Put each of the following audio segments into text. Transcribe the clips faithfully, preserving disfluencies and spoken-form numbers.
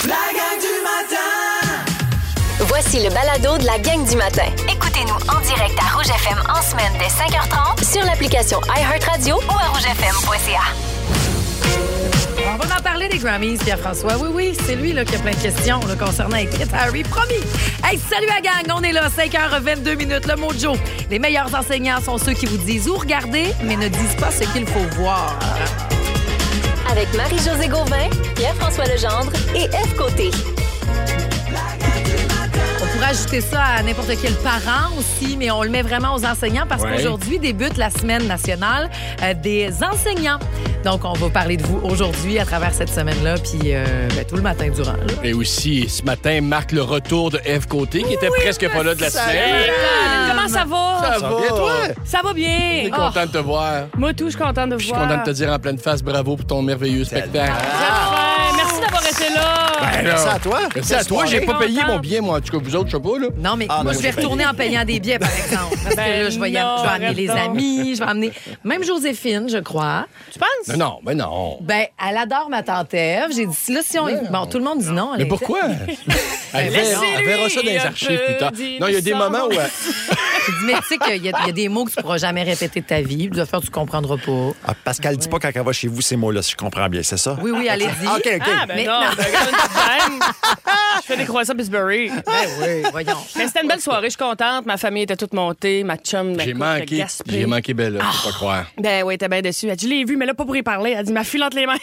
La gang du matin! Voici le balado de la gang du matin. Écoutez-nous en direct à Rouge F M en semaine dès cinq heures trente Sur l'application iHeartRadio ou à rouge f m point c a. On va en parler des Grammys, Pierre-François. Oui, oui, c'est lui là, qui a plein de questions là, concernant Écrite Harry. Promis! Hey, salut la gang! On est là, cinq heures vingt-deux minutes, le mojo. Les meilleurs enseignants sont ceux qui vous disent où regarder, mais ne disent pas ce qu'il faut voir. avec Marie-Josée Gauvin, Pierre-François Legendre et F. Côté. On pourrait ajouter ça à n'importe quel parent aussi, mais on le met vraiment aux enseignants parce ouais. qu'aujourd'hui débute la semaine nationale euh, des enseignants. Donc, on va parler de vous aujourd'hui à travers cette semaine-là, puis euh, ben, tout le matin durant. Là. Et aussi, ce matin marque le retour de F. Côté, qui était oui, presque pas là de la semaine. Comment ça va? Ça, ça va bien, toi? Ça va bien. On est content oh. de te voir. Moi, tout, je suis content de vous voir. Je suis content de te dire en pleine face bravo pour ton merveilleux spectacle. Ah. Merci d'avoir été là. Ben, Merci à toi. Merci à toi. J'ai pas payé mon billet, moi. En tout cas, vous autres, je sais pas, là. Non, mais ah, moi, je vais retourner en payant des billets, par exemple. Parce ben que là, je vais, non, je vais amener les amis, je vais amener... Même Joséphine, je crois. Tu penses? Ben non, ben non. Ben, elle adore ma tante Ève. J'ai dit, là, si on... Ben bon, tout le monde dit non. Mais pourquoi? Elle verra ça dans les archives plus tard. Non, il y a des moments où... J'ai dit, mais tu sais qu'il y, y a des mots que tu pourras jamais répéter de ta vie. Tu vas faire, tu comprendras pas. Ah, parce qu'elle dit pas quand elle va chez vous ces mots-là, si je comprends bien, c'est ça? Oui, oui, allez-y. Ah, OK, OK. Ah, ben mais non, non. Je fais des croissants Pillsbury. Ben oui, voyons. Mais c'était une belle soirée, je suis contente. Ma famille était toute montée, ma chum, ma J'ai manqué, j'ai manqué Bella, ah. faut pas croire. Ben oui, t'es bien déçue. Elle dit, je l'ai vu, mais là, pas pour y parler. Elle dit, ma file entre les mains.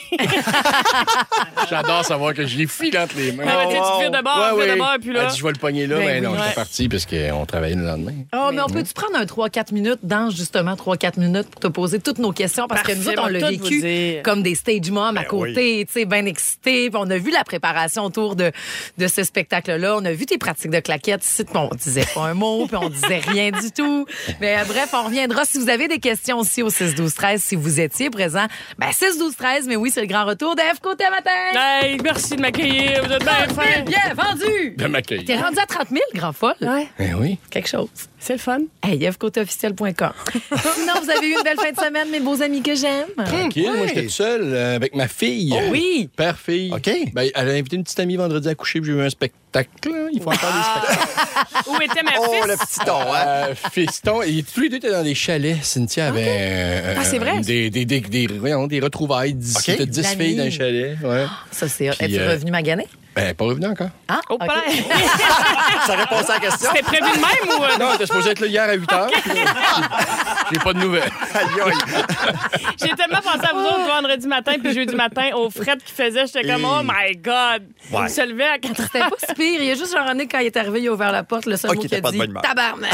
J'adore savoir que je l'ai file entre les mains. Ah, oh, tu te vires de bord, ouais, tu ouais. de bord, puis là. Elle dit, je vais le pogner là, mais ben, non, ouais. j'étais parti parce qu'on travaillait le lendemain. Oh, mais, mais on peut-tu prendre un trois quatre minutes dans justement trois quatre minutes pour te poser toutes nos questions? Parce Parfait, que nous autres, on l'a vécu comme des stage moms à côté, oui. tu sais, bien excités. On a vu la préparation autour de, de ce spectacle-là. On a vu tes pratiques de claquettes ici. On disait pas un mot, puis on disait rien du tout. Mais euh, bref, on reviendra. Si vous avez des questions aussi au six douze treize, si vous étiez présent, ben six douze treize, mais oui, c'est le grand retour de F. Côté matin. Hey, merci de m'accueillir. Vous êtes bien fin. Bien vendu. De m'accueillir. T'es rendu à trente mille, grand folle. Ouais. Ben oui. Quelque chose. C'est le fun. Hey, f côté officiel point com. Sinon, vous avez eu une belle fin de semaine, mes beaux amis que j'aime. Tranquille, ouais. Moi, j'étais tout seul euh, avec ma fille. Oh, oui. Père-fille. OK. Ben, elle a invité une petite amie vendredi à coucher, puis j'ai eu un spectacle. Il faut encore des spectacles. Où était ma oh, fils? Oh, le petit ton, hein? Euh, fiston. Et tous les deux étaient dans des chalets. Cynthia avait... Okay. Euh, ah, c'est vrai? Des, des, des, des, voyons, des retrouvailles. dix, okay. De dix filles dans un chalet. Ouais. Ça, c'est... Es-tu euh, revenu maganer? Ben, pas revenu encore. Ah, oh, okay. Ça répond à la question. C'était prévu de même ou... Non, t'es supposé être là hier à huit heures. J'ai pas de nouvelles. J'ai tellement pensé à vous autres vendredi matin puis jeudi matin au fret qu'il faisait. J'étais comme, oh my God. Ouais. Il se levait à quatre heures. C'était pas si pire. Il y a juste Jean-René, quand il est arrivé, il a ouvert la porte. Le seul okay, mot qu'il a dit, tabarnak.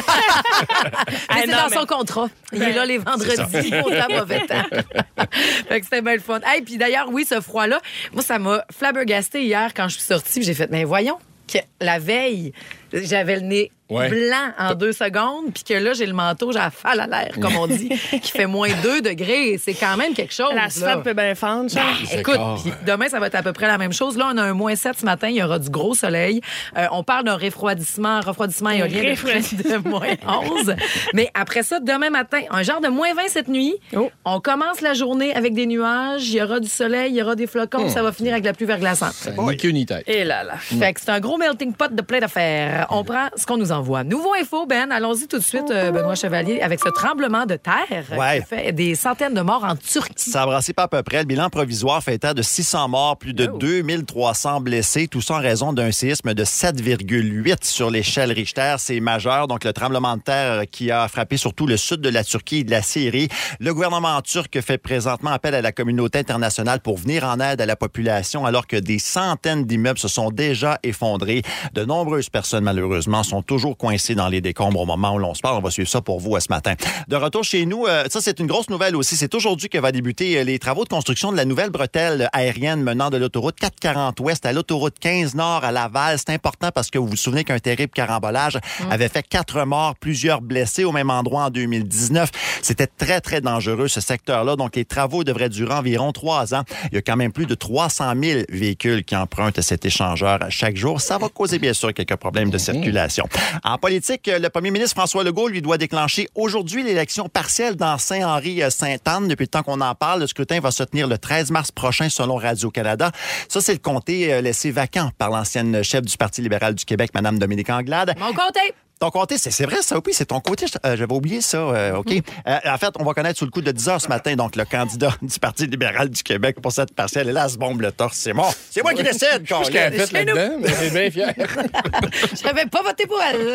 Mais c'est non, dans mais... son contrat. Il ben, est là les vendredis, autant mauvais temps. Fait que c'était bien le fun. Hey, puis d'ailleurs, oui, ce froid-là, moi, ça m'a flabbergasté hier quand je suis sortie. J'ai fait, mais voyons, que la veille, j'avais le nez ouais. blanc en deux secondes, puis que là, j'ai le manteau, j'ai la falle à l'air, comme on dit, qui fait moins deux degrés. C'est quand même quelque chose. La sphère peut bien fendre, ça. Ben, écoute, puis demain, ça va être à peu près la même chose. Là, on a un moins sept ce matin, il y aura du gros soleil. Euh, on parle d'un refroidissement, refroidissement éolien de, de moins onze. Mais après ça, demain matin, un genre de moins vingt cette nuit. Oh. On commence la journée avec des nuages, il y aura du soleil, il y aura des flocons, oh. ça va finir avec la pluie verglaçante. Ni queue ni tête. Et là, là. Fait que c'est un gros melting pot de plein d'affaires. On prend ce qu'on nous envoie. Nouveau info, Ben, allons-y tout de suite, euh, Benoît Chevalier, avec ce tremblement de terre ouais. qui fait des centaines de morts en Turquie. Ça a brassé pas à peu près. Le bilan provisoire fait état de six cents morts, plus de oh. deux mille trois cents blessés, tout ça en raison d'un séisme de sept virgule huit sur l'échelle Richter. C'est majeur. Donc, le tremblement de terre qui a frappé surtout le sud de la Turquie et de la Syrie. Le gouvernement turc fait présentement appel à la communauté internationale pour venir en aide à la population alors que des centaines d'immeubles se sont déjà effondrés. De nombreuses personnes, malheureusement, sont toujours coincées dans les décombres au moment où l'on se parle. On va suivre ça pour vous ce matin. De retour chez nous, euh, ça, c'est une grosse nouvelle aussi. C'est aujourd'hui que va débuter les travaux de construction de la nouvelle bretelle aérienne menant de l'autoroute quatre cent quarante ouest à l'autoroute quinze nord à Laval. C'est important parce que vous vous souvenez qu'un terrible carambolage mmh. avait fait quatre morts, plusieurs blessés au même endroit en deux mille dix-neuf. C'était très, très dangereux, ce secteur-là. Donc, les travaux devraient durer environ trois ans. Il y a quand même plus de trois cent mille véhicules qui empruntent cet échangeur chaque jour. Ça va causer, bien sûr, quelques problèmes de circulation. En politique, le premier ministre François Legault lui doit déclencher aujourd'hui l'élection partielle dans Saint-Henri-Sainte-Anne. Depuis le temps qu'on en parle, le scrutin va se tenir le treize mars prochain selon Radio-Canada. Ça, c'est le comté laissé vacant par l'ancienne chef du Parti libéral du Québec, Mme Dominique Anglade. Mon comté! Ton comté, c'est, c'est vrai ça, oui, c'est ton côté. Euh, j'avais oublié ça, euh, OK. Mm-hmm. Euh, en fait, on va connaître sous le coup de dix heures ce matin, donc le candidat du Parti libéral du Québec pour cette partielle. Et là, elle se bombe le torse. C'est moi. C'est moi qui décide. Je suis qu'elle a fait là-dedans, mais elle est bien fière. Je n'avais pas voté pour elle.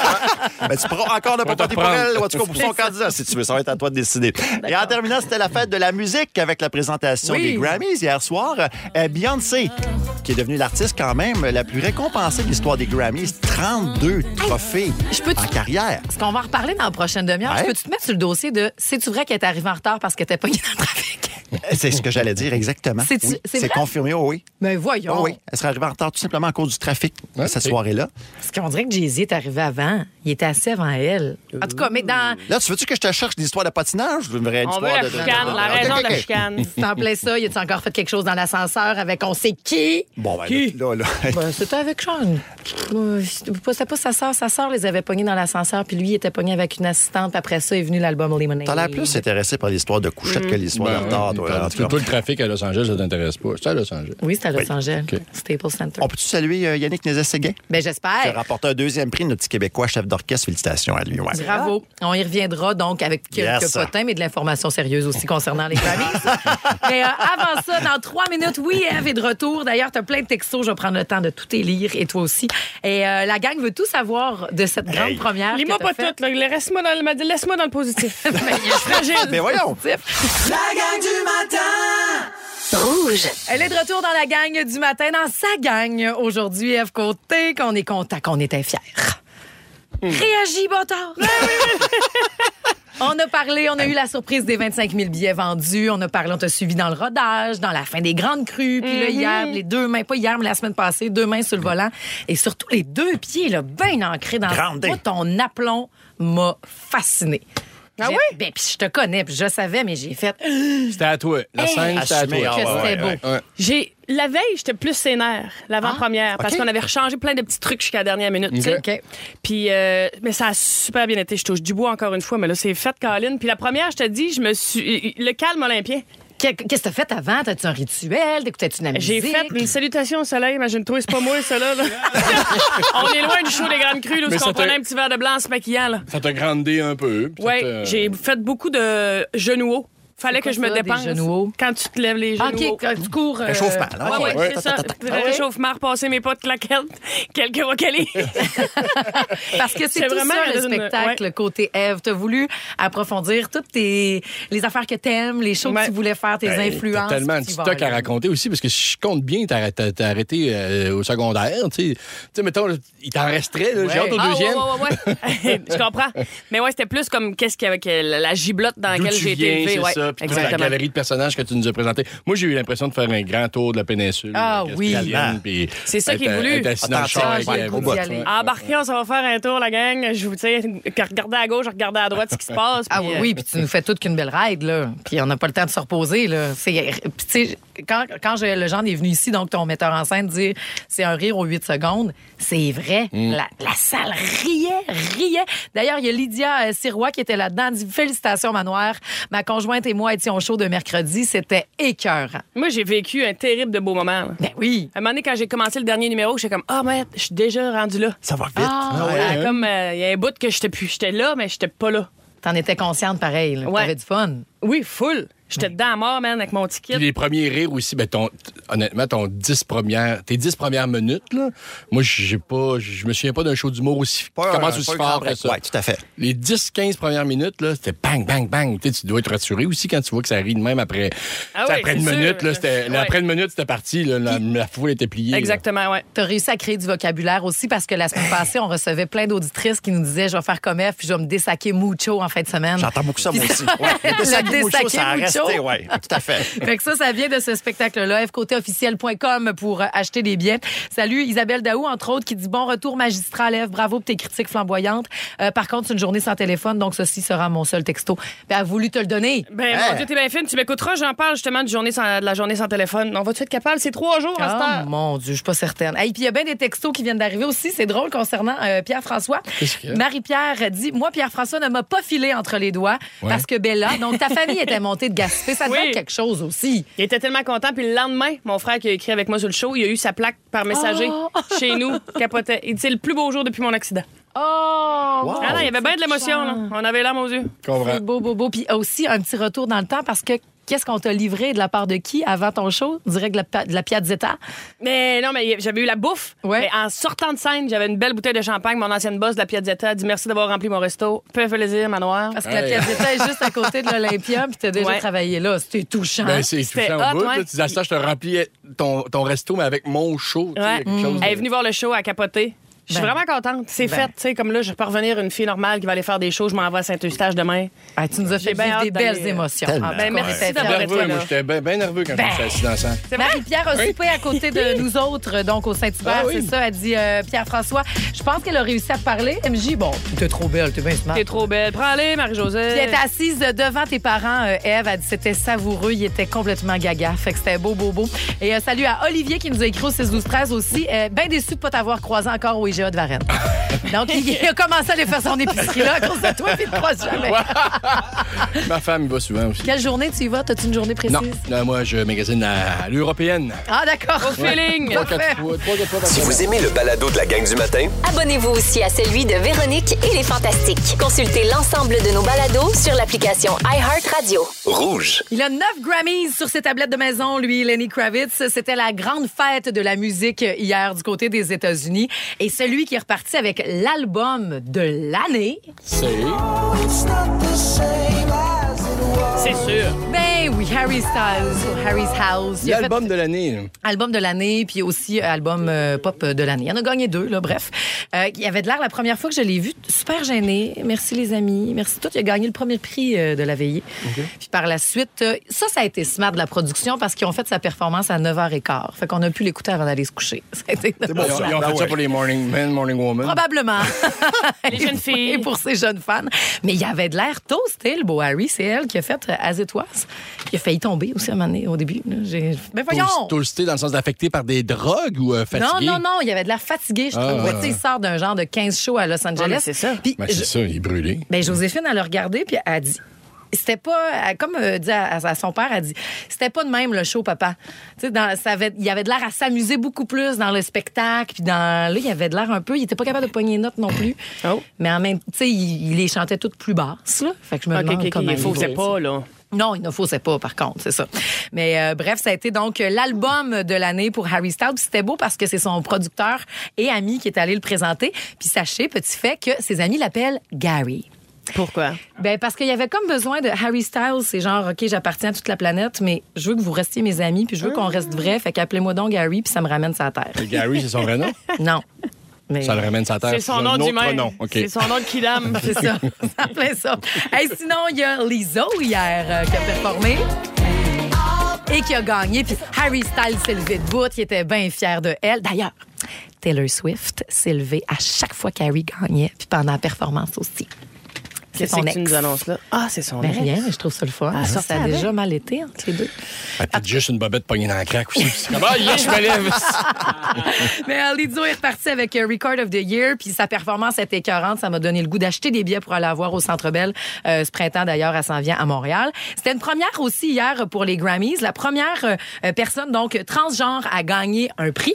Mais tu pourras encore ne pas voter pour elle, ou en tout cas pour son candidat, si tu veux. Ça va être à toi de décider. D'accord. Et en terminant, c'était la fête de la musique avec la présentation oui. des Grammys hier soir. Euh, Beyoncé, qui est devenue l'artiste quand même la plus récompensée de l'histoire des Grammys. trente-deux trophées je peux en carrière. Est-ce qu'on va en reparler dans la prochaine demi-heure? Ouais. Je peux-tu te mettre sur le dossier de c'est-tu vrai qu'elle est arrivée en retard parce qu'elle était pas dans le trafic? C'est ce que j'allais dire, exactement. C'est, oui. c'est, c'est confirmé, oh oui. Mais voyons. Oh oui, elle serait arrivée en retard tout simplement à cause du trafic ouais, cette c'est... soirée-là. Parce qu'on dirait que Jay-Z est arrivé avant. Il était assez avant elle. En tout cas, mais dans... Là, tu veux-tu que je te cherche l'histoire de patinage? Une vraie on histoire veut de... la chicane, de... la okay, raison okay, de la okay. chicane. C'est en plein ça. Y a-tu encore fait quelque chose dans l'ascenseur avec on sait qui? Bon, ben qui? là, là... Ben, c'était avec Sean. C'était pas sa sœur. Sa sœur les avait pognés dans l'ascenseur, puis lui, il était pogné avec une assistante. Puis après ça, est venu l'album Lemonade. T'as l'air plus intéressé par l'histoire de couchette mmh. que l'histoire ben, de retard, toi. Tout, tout le trafic à Los Angeles, ça t'intéresse pas. C'est à Los Angeles. Oui, c'est à Los oui. Angeles. Okay. Staples Center. On peut-tu saluer euh, Yannick Nézet-Séguin? Ben j'espère. Qui a remporté un deuxième prix, notre petit Québécois, chef d'orchestre. Félicitations à lui. Ouais. Bravo. On y reviendra donc avec quelques yes. potins, mais de l'information sérieuse aussi concernant les Grammys. Mais euh, avant ça, dans trois minutes, oui, Ève est de retour. D'ailleurs, tu as plein de textos. Je vais prendre le temps de tout les lire et toi aussi. Et euh, la gang veut tout savoir de cette grande hey. première. Lis-moi pas tout. Laisse-moi dans le, laisse-moi dans le positif. Mais il est fragile. Mais voyons. La gang du matin. Rouge. Elle est de retour dans la gang du matin, dans sa gang. Aujourd'hui, Ève Côté, qu'on est content, qu'on était fiers. Mmh. Réagis, bâtard! On a parlé, on a eu la surprise des vingt-cinq mille billets vendus. On a parlé, on t'a suivi dans le rodage, dans la fin des grandes crues. Puis là, hier, les deux mains, pas hier, mais la semaine passée, deux mains sur le volant. Et surtout, les deux pieds, là, bien ancrés dans le... Moi, ton aplomb m'a fasciné. Ah j'ai... oui? Ben, puis je te connais, puis je savais, mais j'ai fait... C'était à toi. La scène, hey, c'était à toi. Que ah, c'était ouais, beau. Ouais, ouais. J'ai... La veille, j'étais plus sénère, l'avant-première, ah, parce okay. qu'on avait rechangé plein de petits trucs jusqu'à la dernière minute. Okay. Okay. Puis, euh, mais ça a super bien été. Je touche du bois encore une fois, mais là, c'est fait, Colin. Puis la première, je te dis, je me suis... Le calme olympien. Qu'est-ce que t'as fait avant? T'as-tu un rituel? T'écoutais-tu de la musique? J'ai fait une salutation au soleil. Imagine-toi, c'est pas moi, ça, là. On est loin du show des Grandes Crues, là, où on prenait un petit verre de blanc en se maquillant, là. Ça t'a grandé un peu. Oui, euh... j'ai fait beaucoup de genoux hauts. Fallait que je me dépense. Quand tu te lèves les genoux. OK, quand tu cours. Euh... Réchauffement. Oui, okay. ouais, ouais, c'est ça. Le réchauffement, repasser mes pas de claquettes, quelques vocalises. Parce que c'est, c'est tout vraiment ça, le spectacle, ouais. côté Ève. Tu as voulu approfondir toutes tes... les affaires que tu aimes, les choses ouais. que tu voulais faire, tes ben, influences. T'as tellement de stock à raconter aussi, parce que si je compte bien, t'as, t'as, t'as arrêté euh, au secondaire. Tu sais, mettons, il t'en resterait. Là, ouais. J'ai hâte au ah, deuxième. Ouais, ouais, ouais. Je comprends. Mais ouais, c'était plus comme qu'est-ce qu'il y avait avec la giblotte dans laquelle j'ai été élevée. Ouais. Puis la galerie de personnages que tu nous as présentés. Moi, j'ai eu l'impression de faire un grand tour de la péninsule. Ah oui. Puis c'est ça qui est voulu. Embarquez, on s'en va faire un tour, la gang. Je vous dis, regardez à gauche, regardez à droite ce qui se passe. Ah oui, puis tu nous fais toute qu'une belle ride, là. Puis on n'a pas le temps de se reposer, là. C'est... Puis tu sais, quand, quand je, le genre est venu ici, donc ton metteur en scène dit c'est un rire aux huit secondes, c'est vrai. Mm. La, la salle riait, riait. D'ailleurs, il y a Lydia Sirois qui était là-dedans. Elle dit félicitations, Manoir. Ma conjointe et moi étions au show de mercredi. C'était écœurant. Moi, j'ai vécu un terrible de beau moment. Là. Ben oui. À un moment donné, quand j'ai commencé le dernier numéro, j'étais comme ah, oh, mais je suis déjà rendu là. Ça va vite. Ah, ah ouais, hein? Comme il euh, y a un bout que j'étais plus. J'étais là, mais j'étais pas là. T'en étais consciente pareil. Là. Ouais. T'avais du fun. Oui, full. J'étais dedans à mort, man, avec mon ticket. Puis les premiers rires aussi, ben ton, honnêtement, ton dix premières, tes dix premières minutes, là, moi, j'ai pas, je me souviens pas d'un show d'humour aussi, pas, qui commence un, aussi fort que ça. Oui, tout à fait. Les dix quinze premières minutes, là, c'était bang, bang, bang. Tu sais, tu dois être rassuré aussi quand tu vois que ça rit de même après, ah oui, après une sûr. minute, là, c'était, ouais. après une minute, c'était parti, là, la, la foule était pliée. Exactement, oui. T'as réussi à créer du vocabulaire aussi parce que la semaine passée, on recevait plein d'auditrices qui nous disaient, je vais faire comme F, puis je vais me dessaquer mucho en fin de semaine. J'entends beaucoup ça, moi aussi. Ouais. Le dessaquer mucho, ça reste Capacité, oui, tout à fait. Fait que ça, ça vient de ce spectacle-là, f côté officiel point com pour euh, acheter des billets. Salut Isabelle Daou, entre autres, qui dit bon retour magistral, Ève, bravo pour tes critiques flamboyantes. Euh, par contre, c'est une journée sans téléphone, donc ceci sera mon seul texto. Ben, elle a voulu te le donner. Ben, hey. Mon Dieu, t'es bien fine. Tu m'écouteras, j'en parle justement du journée sans, de la journée sans téléphone. On va-tu être capable? C'est trois jours à cette heure. Oh mon Dieu, je suis pas certaine. Hey, puis il y a bien des textos qui viennent d'arriver aussi. C'est drôle concernant euh, Pierre-François. Marie-Pierre dit moi, Pierre-François ne m'a pas filé entre les doigts ouais. parce que Bella, donc ta famille était montée de Gaspé. Ça devait oui. être quelque chose aussi. Il était tellement content. Puis le lendemain, mon frère qui a écrit avec moi sur le show, il a eu sa plaque par messager oh. chez nous. Capotait. Il dit c'est le plus beau jour depuis mon accident. Oh! Wow. Ah non, il y avait bien de l'émotion. Là. On avait l'âme aux yeux. C'est beau, beau, beau. Puis aussi, un petit retour dans le temps parce que qu'est-ce qu'on t'a livré de la part de qui avant ton show? Direct de la, de la Piazzetta? Mais non, mais j'avais eu la bouffe. Ouais. Mais en sortant de scène, j'avais une belle bouteille de champagne. Mon ancienne boss de la Piazzetta a dit merci d'avoir rempli mon resto. Peu plaisir, manoir. Parce que hey. la Piazzetta est juste à côté de l'Olympia, puis t'as déjà ouais. travaillé là. C'était touchant. Ben, c'est touchant au bout. Ouais. Tu disais ça, je te remplis ton, ton resto, mais avec mon show. Ouais. Mmh. Chose de... Elle est venue voir le show à capoter. Je suis ben, vraiment contente. C'est ben. fait. Tu sais, comme là, je peux revenir une fille normale qui va aller faire des shows. Je m'en vais à Saint-Eustache demain. Ah, tu nous as fait vivre des belles d'aller... émotions. Ah, ben, merci d'avoir été là. Moi, j'étais bien ben nerveux quand ben. je me suis assis dans ça. Marie-Pierre a soupé à côté de nous autres, donc au Saint-Hubert, ah, oui. c'est ça. Elle dit euh, Pierre-François, je pense qu'elle a réussi à parler. M J, bon, t'es trop belle, t'es bien smart. T'es trop belle. Prends-les, Marie-Josée. Puis elle était assise devant tes parents, euh, Ève. Elle dit c'était savoureux. Il était complètement gaga. Fait que c'était beau, beau, beau. Et euh, salut à Olivier qui nous a écrit au six douze treize aussi. Euh, bien déçu de ne pas t'avoir croisé encore au I G A de Varennes. Donc, il a commencé à aller faire son épicerie là à cause de toi, puis il ne croise jamais. Ma femme y va souvent aussi. Quelle journée tu y vas? T'as-tu une journée précise? Non, non moi, je magasine à l'européenne. Ah, d'accord. Au feeling. Si vous aimez le balado de la gang du matin, abonnez-vous aussi à celui de Véronique et les Fantastiques. Consultez l'ensemble de nos balados sur l'application iHeartRadio. Rouge. Il a neuf Grammys sur ses tablettes de maison, lui, Lenny Kravitz. C'était la grande fête de la musique hier du côté des États-Unis. Et celui qui est reparti avec l'album de l'année. C'est... C'est sûr. Ben oui, Harry Styles, Harry's House. L'album fait... de l'année. Album de l'année, puis aussi album euh, pop de l'année. Il en a gagné deux, là, bref. Euh, il avait de l'air la première fois que je l'ai vu, super gêné. Merci les amis, merci tout. Il a gagné le premier prix euh, de la veillée. Okay. Puis par la suite, euh, ça, ça a été smart de la production parce qu'ils ont fait sa performance à neuf heures quinze. Fait qu'on a pu l'écouter avant d'aller se coucher. Ça a été C'est bon, ils ont, ils ont fait ça pour les morning men, morning women. Probablement. Les jeunes filles. Et pour ses jeunes fans. Mais il avait de l'air toasté, le beau Harry. C'est elle qui a fait As It Was. Il a failli tomber aussi à un moment donné, au début. J'ai... Mais voyons! Toasté dans le sens d'affecté par des drogues ou euh, fatigué? Non, non, non. Il avait de l'air fatigué, je ah, trouve. Ah, ah. Il sort d'un genre de quinze shows à Los Angeles. Ah, c'est ça. Puis, ben, c'est je... ça, il est brûlé. Ben, Joséphine, elle a regardé, puis elle a dit... C'était pas, comme euh, dit à, à son père, elle dit, c'était pas de même le show, papa. Tu sais, dans, ça avait, il avait de l'air à s'amuser beaucoup plus dans le spectacle, puis dans, là, il avait de l'air un peu, il était pas capable de pogner les notes non plus. Oh. Mais en même, tu sais, il, il les chantait toutes plus basses, là. Fait que je me okay, demande okay, comment il faisait pas, là. Non, il ne faussait pas, par contre, c'est ça. Mais euh, bref, ça a été donc l'album de l'année pour Harry Styles. Puis c'était beau parce que c'est son producteur et ami qui est allé le présenter. Puis sachez, petit fait, que ses amis l'appellent Gary. Pourquoi? Ben parce qu'il y avait comme besoin de Harry Styles. C'est genre, OK, j'appartiens à toute la planète, mais je veux que vous restiez mes amis, puis je veux qu'on reste vrai. Fait qu'appelez-moi donc Gary, puis ça me ramène sur la terre. Et Gary, c'est son vrai nom? Non. Mais... Ça le ramène sur la terre. C'est son nom du même. Okay. C'est son nom de Kidam. C'est ça. Ça plaît ça. Hey, sinon, il y a Lizzo hier euh, qui a performé. Et qui a gagné. Puis Harry Styles s'est levé de bout. Il était bien fier de elle. D'ailleurs, Taylor Swift s'est levé à chaque fois qu'Harry gagnait. Puis pendant la performance aussi. C'est son ex. Que tu nous annonces là? Ah, c'est son ben ex. Rien, mais je trouve ça le fun. Ah, ça, ça a déjà mal été entre les deux. Ben, peut-être juste une bobette pognée dans la craque aussi. C'est comme, ah, yes, je me lève. Mais euh, Lizzo est reparti avec euh, Record of the Year, puis sa performance était écœurante. Ça m'a donné le goût d'acheter des billets pour aller la voir au Centre Bell euh, ce printemps. D'ailleurs, elle s'en vient à Montréal. C'était une première aussi hier pour les Grammys. La première euh, personne, donc, transgenre à gagner un prix.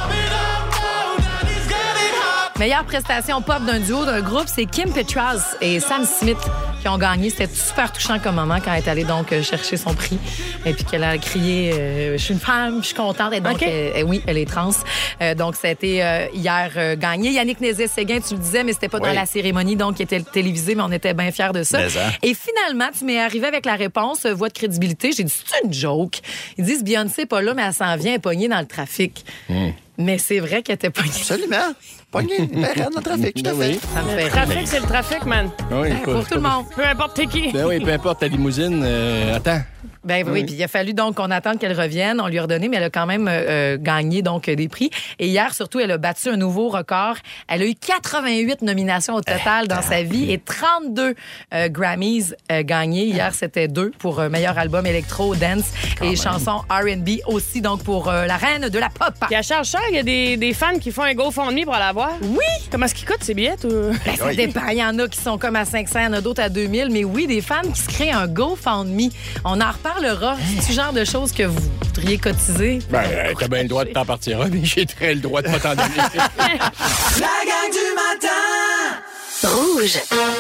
Meilleure prestation pop d'un duo, d'un groupe, c'est Kim Petras et Sam Smith qui ont gagné. C'était super touchant comme moment quand elle est allée donc chercher son prix et puis qu'elle a crié euh, « Je suis une femme, je suis contente ». Et donc, okay. elle, oui, elle est trans. Euh, donc, ça a été euh, hier euh, gagné. Yannick Nézet-Séguin, tu le disais, mais c'était pas oui. dans la cérémonie, donc qui était télévisée, mais on était bien fiers de ça. Mais, hein. Et finalement, tu m'es arrivé avec la réponse, voix de crédibilité. J'ai dit « C'est une joke ». Ils disent « Beyoncé n'est pas là, mais elle s'en vient, elle est pognée dans le trafic. Mm. » Mais c'est vrai qu'elle était pognée. Absolument. pogné. Ben, dans le trafic, tout à fait. Ça me fait Le trafic, c'est le trafic, man. Oui, rire. Pour tout le monde. Peu importe t'es qui. Ben oui, peu importe ta limousine. Euh, attends. Ben oui, puis il a fallu donc qu'on attende qu'elle revienne. On lui a redonné, mais elle a quand même euh, gagné donc des prix. Et hier, surtout, elle a battu un nouveau record. Elle a eu quatre-vingt-huit nominations au total dans sa vie et trente-deux euh, Grammys euh, gagnés. Hier, c'était deux pour euh, meilleur album électro, dance quand et même. Chanson R and B aussi, donc pour euh, la reine de la pop. Puis à charge cher, il y a des, des fans qui font un GoFundMe pour aller la voir. Oui! Comment est-ce qu'ils coûtent ces billets? Ou... Ben, ça dépend. Il y en a qui sont comme à cinq cents, il y en a d'autres à deux mille. Mais oui, des fans qui se créent un GoFundMe. On en reparlera. C'est ce genre de choses que vous voudriez cotiser? Ben, euh, t'as bien le droit de t'en partir, mais j'ai très le droit de pas t'en donner. La gang du matin! Rouge.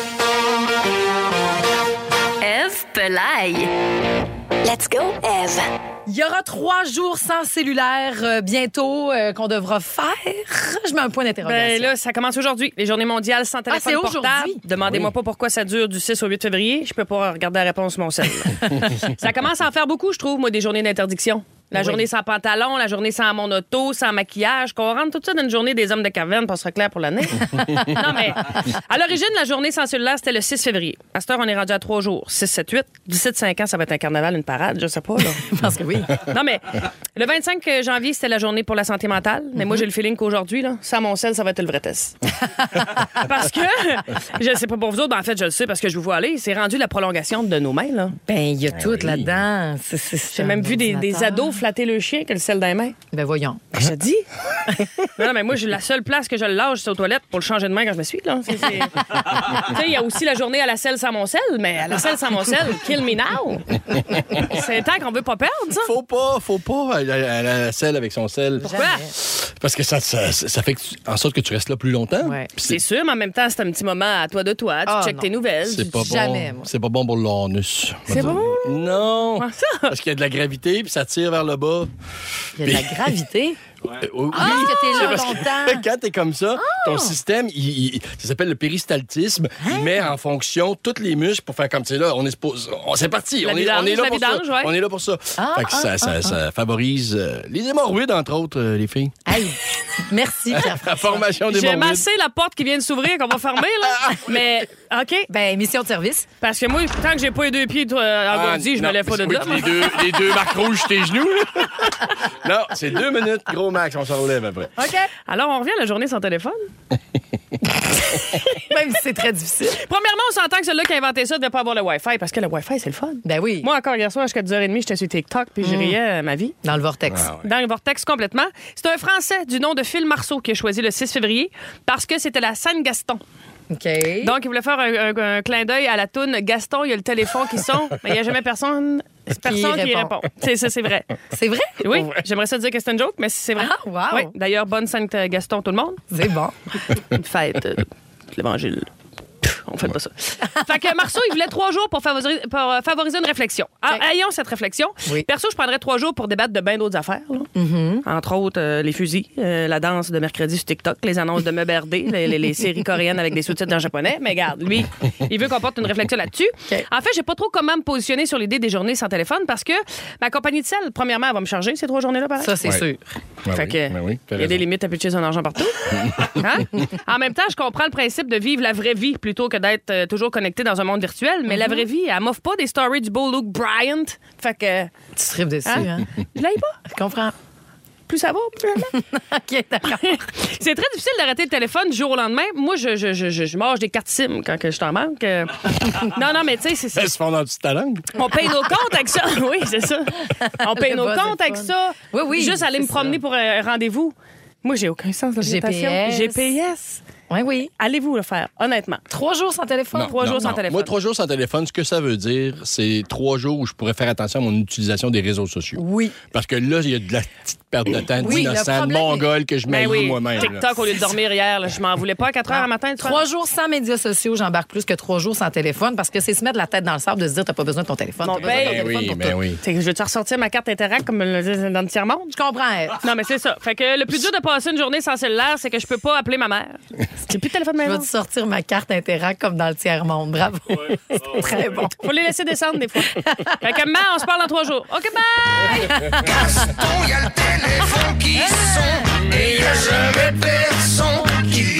Ève Pelaye. Let's go, Ève. Il y aura trois jours sans cellulaire euh, bientôt euh, qu'on devra faire. Je mets un point d'interrogation. Ben là, ça commence aujourd'hui. Les journées mondiales sans téléphone Ah, c'est portable. aujourd'hui? Demandez-moi Oui. pas pourquoi ça dure du six au huit février. Je peux pas regarder la réponse sur mon cell. Ça commence à en faire beaucoup, je trouve, moi, des journées d'interdiction. La Oui. journée sans pantalon, la journée sans mon auto, sans maquillage, qu'on rentre tout ça dans une journée des hommes de caverne pour se clair pour l'année. Non, mais à l'origine, la journée sans cellulaire, c'était le six février. À cette heure, on est rendu à trois jours. six, sept, huit. D'ici de cinq ans, ça va être un carnaval, une parade, je sais pas. Là. Je pense que oui. Non, mais le vingt-cinq janvier, c'était la journée pour la santé mentale. Mais moi, j'ai le feeling qu'aujourd'hui, là, sans mon sel, ça va être le vrai test. Parce que, je sais pas pour vous autres, ben, en fait, je le sais parce que je vous vois aller, c'est rendu la prolongation de nos mains. Là. Ben, il y a tout oui. là-dedans. C'est- c'est- J'ai même vu des, des ordinateur. ados flatter le chien que le sel dans les mains. Ben, voyons. Ben, je te dis. non, non, mais moi, j'ai la seule place que je le lâche, c'est aux toilettes pour le changer de main quand je me suis. Là. C'est, c'est... tu sais, il y a aussi la journée à la selle sans mon sel, mais à la selle sans mon sel, kill me now. C'est le temps qu'on veut pas perdre, ça. Faut pas, faut pas aller à la selle avec son sel. Pourquoi? Parce que ça, ça, ça fait que tu- en sorte que tu restes là plus longtemps. Ouais. Puis C'est sûr, mais en même temps, c'est un petit moment à toi de toi. Tu Ah, checkes non. tes nouvelles. C'est tu- pas Jamais, bon. moi. C'est pas bon pour l'anus. C'est bon? Non. Comment ça? Parce qu'il y a de la gravité, puis ça tire vers le bas. Il y a de la gravité. Euh, oui. Ah, parce que t'es là C'est parce que longtemps. quand t'es comme ça, ton système, il, il- ça s'appelle le péristaltisme. Il met en fonction tous les muscles pour faire comme tu sais là. On est supposé- on c'est parti. La on, est, on est vidange, là la pour vidange, ça. ouais. On est là pour ça. Ah, fait que ça, ah, ça, ah, ça favorise euh, les hémorroïdes entre autres, euh, les filles. Hey, merci, La Pierre-François. formation J'ai d'hémorroïdes. massé la porte qui vient de s'ouvrir, qu'on va fermer, là. Mais, OK. Ben, mission de service. Parce que moi, tant que j'ai pas les deux pieds euh, engourdis, je me non, lève pas de oui, là. les deux, les deux marques rouges sur tes genoux. là. Non, c'est deux minutes, gros max, on s'en relève après. OK. Alors, on revient à la journée sans téléphone. Même si c'est très difficile. Premièrement, on s'entend que celui-là qui a inventé ça ne devait pas avoir le Wi-Fi, parce que le Wi-Fi, c'est le fun. Ben oui, Moi, encore hier soir, jusqu'à dix heures trente, j'étais sur TikTok, puis je riais euh, ma vie. dans le vortex. Ah ouais. Dans le vortex complètement. C'est un Français du nom de Phil Marceau qui a choisi le six février parce que c'était la Saint-Gaston. OK. Donc, il voulait faire un, un- un clin d'œil à la toune Gaston, il y a le téléphone qui sonne, mais il n'y a jamais personne, personne qui, répond. répond. C'est ça, c'est vrai. C'est vrai? Oui, j'aimerais ça dire que c'est une joke, mais c'est vrai. Ah, wow. Oui, d'ailleurs, bonne Saint-Gaston tout le monde. C'est bon. Une fête euh, de l'Évangile. Pff, On fait pas ça. Fait que Marceau, il voulait trois jours pour favoriser, pour, euh, favoriser une réflexion. Ah, ayons cette réflexion. Oui. Perso, je prendrais trois jours pour débattre de bien d'autres affaires. Là. Entre autres, euh, les fusils, euh, la danse de mercredi sur TikTok, les annonces de Meub R D, les, les- les séries coréennes avec des sous-titres en japonais. Mais regarde, lui, il veut qu'on porte une réflexion là-dessus. OK. En fait, j'ai pas trop comment me positionner sur l'idée des journées sans téléphone parce que ma compagnie de sel, premièrement, elle va me charger ces trois journées-là, pareil. Ça, c'est Ouais. sûr. Ben Fait oui, que, ben oui, t'as il y a des raison. limites à pitcher son argent partout. Hein? En même temps, je comprends le principe de vivre la vraie vie plutôt que d'être euh, toujours connecté dans un monde virtuel. Mais la vraie vie, elle m'offre pas des stories du beau Luke Bryant. Fait que, Tu tripes dessus, Hein? hein? je l'aille pas. Je comprends. Plus ça va, plus ça va. OK, d'accord. C'est très difficile d'arrêter le téléphone du jour au lendemain. Moi, je, je, je, je, je mange des cartes SIM quand que je t'en manque. Euh, Non, non, mais tu sais, c'est ça. Elles se font dans ta langue. On paye nos comptes avec ça. Oui, c'est ça. On paye Le nos buzz comptes est avec fun. ça. Oui, oui, Juste aller me c'est promener ça. pour un rendez-vous. Moi, j'ai aucun sens de G P l'orientation. S. G P S. Oui, oui. Allez-vous le faire, honnêtement? Trois jours sans téléphone? Non, Trois non, jours sans non. téléphone. Moi, trois jours sans téléphone, ce que ça veut dire, c'est trois jours où je pourrais faire attention à mon utilisation des réseaux sociaux. Oui. Parce que là, il y a de la petite perte de temps Oui, le d'innocent, de problème mongol que je Ben m'aille oui, moi-même. là. TikTok, au lieu de dormir hier, là, je m'en voulais pas à quatre heures à matin. tu vois? Trois jours sans médias sociaux, j'embarque plus que trois jours sans téléphone parce que c'est se mettre la tête dans le sable de se dire t'as pas besoin de ton téléphone. Mon T'as besoin de ton père. Ben téléphone oui, pour ben tout. oui. T'sais, je veux-tu ressortir ma carte Interact comme le disent dans le tiers-monde? Je comprends. Eve. Non, mais c'est ça. Fait que le plus dur de passer une journée sans cellulaire, c'est que je peux pas appeler ma mère. J'ai plus de téléphone de Je maison. vais te sortir ma carte Interact comme dans le tiers-monde. Bravo. C'est très bon. Faut les laisser descendre des fois. Fait que maman, on se parle dans trois jours. OK, bye! Gaston, y a le téléphone qui sonne et y a jamais personne qui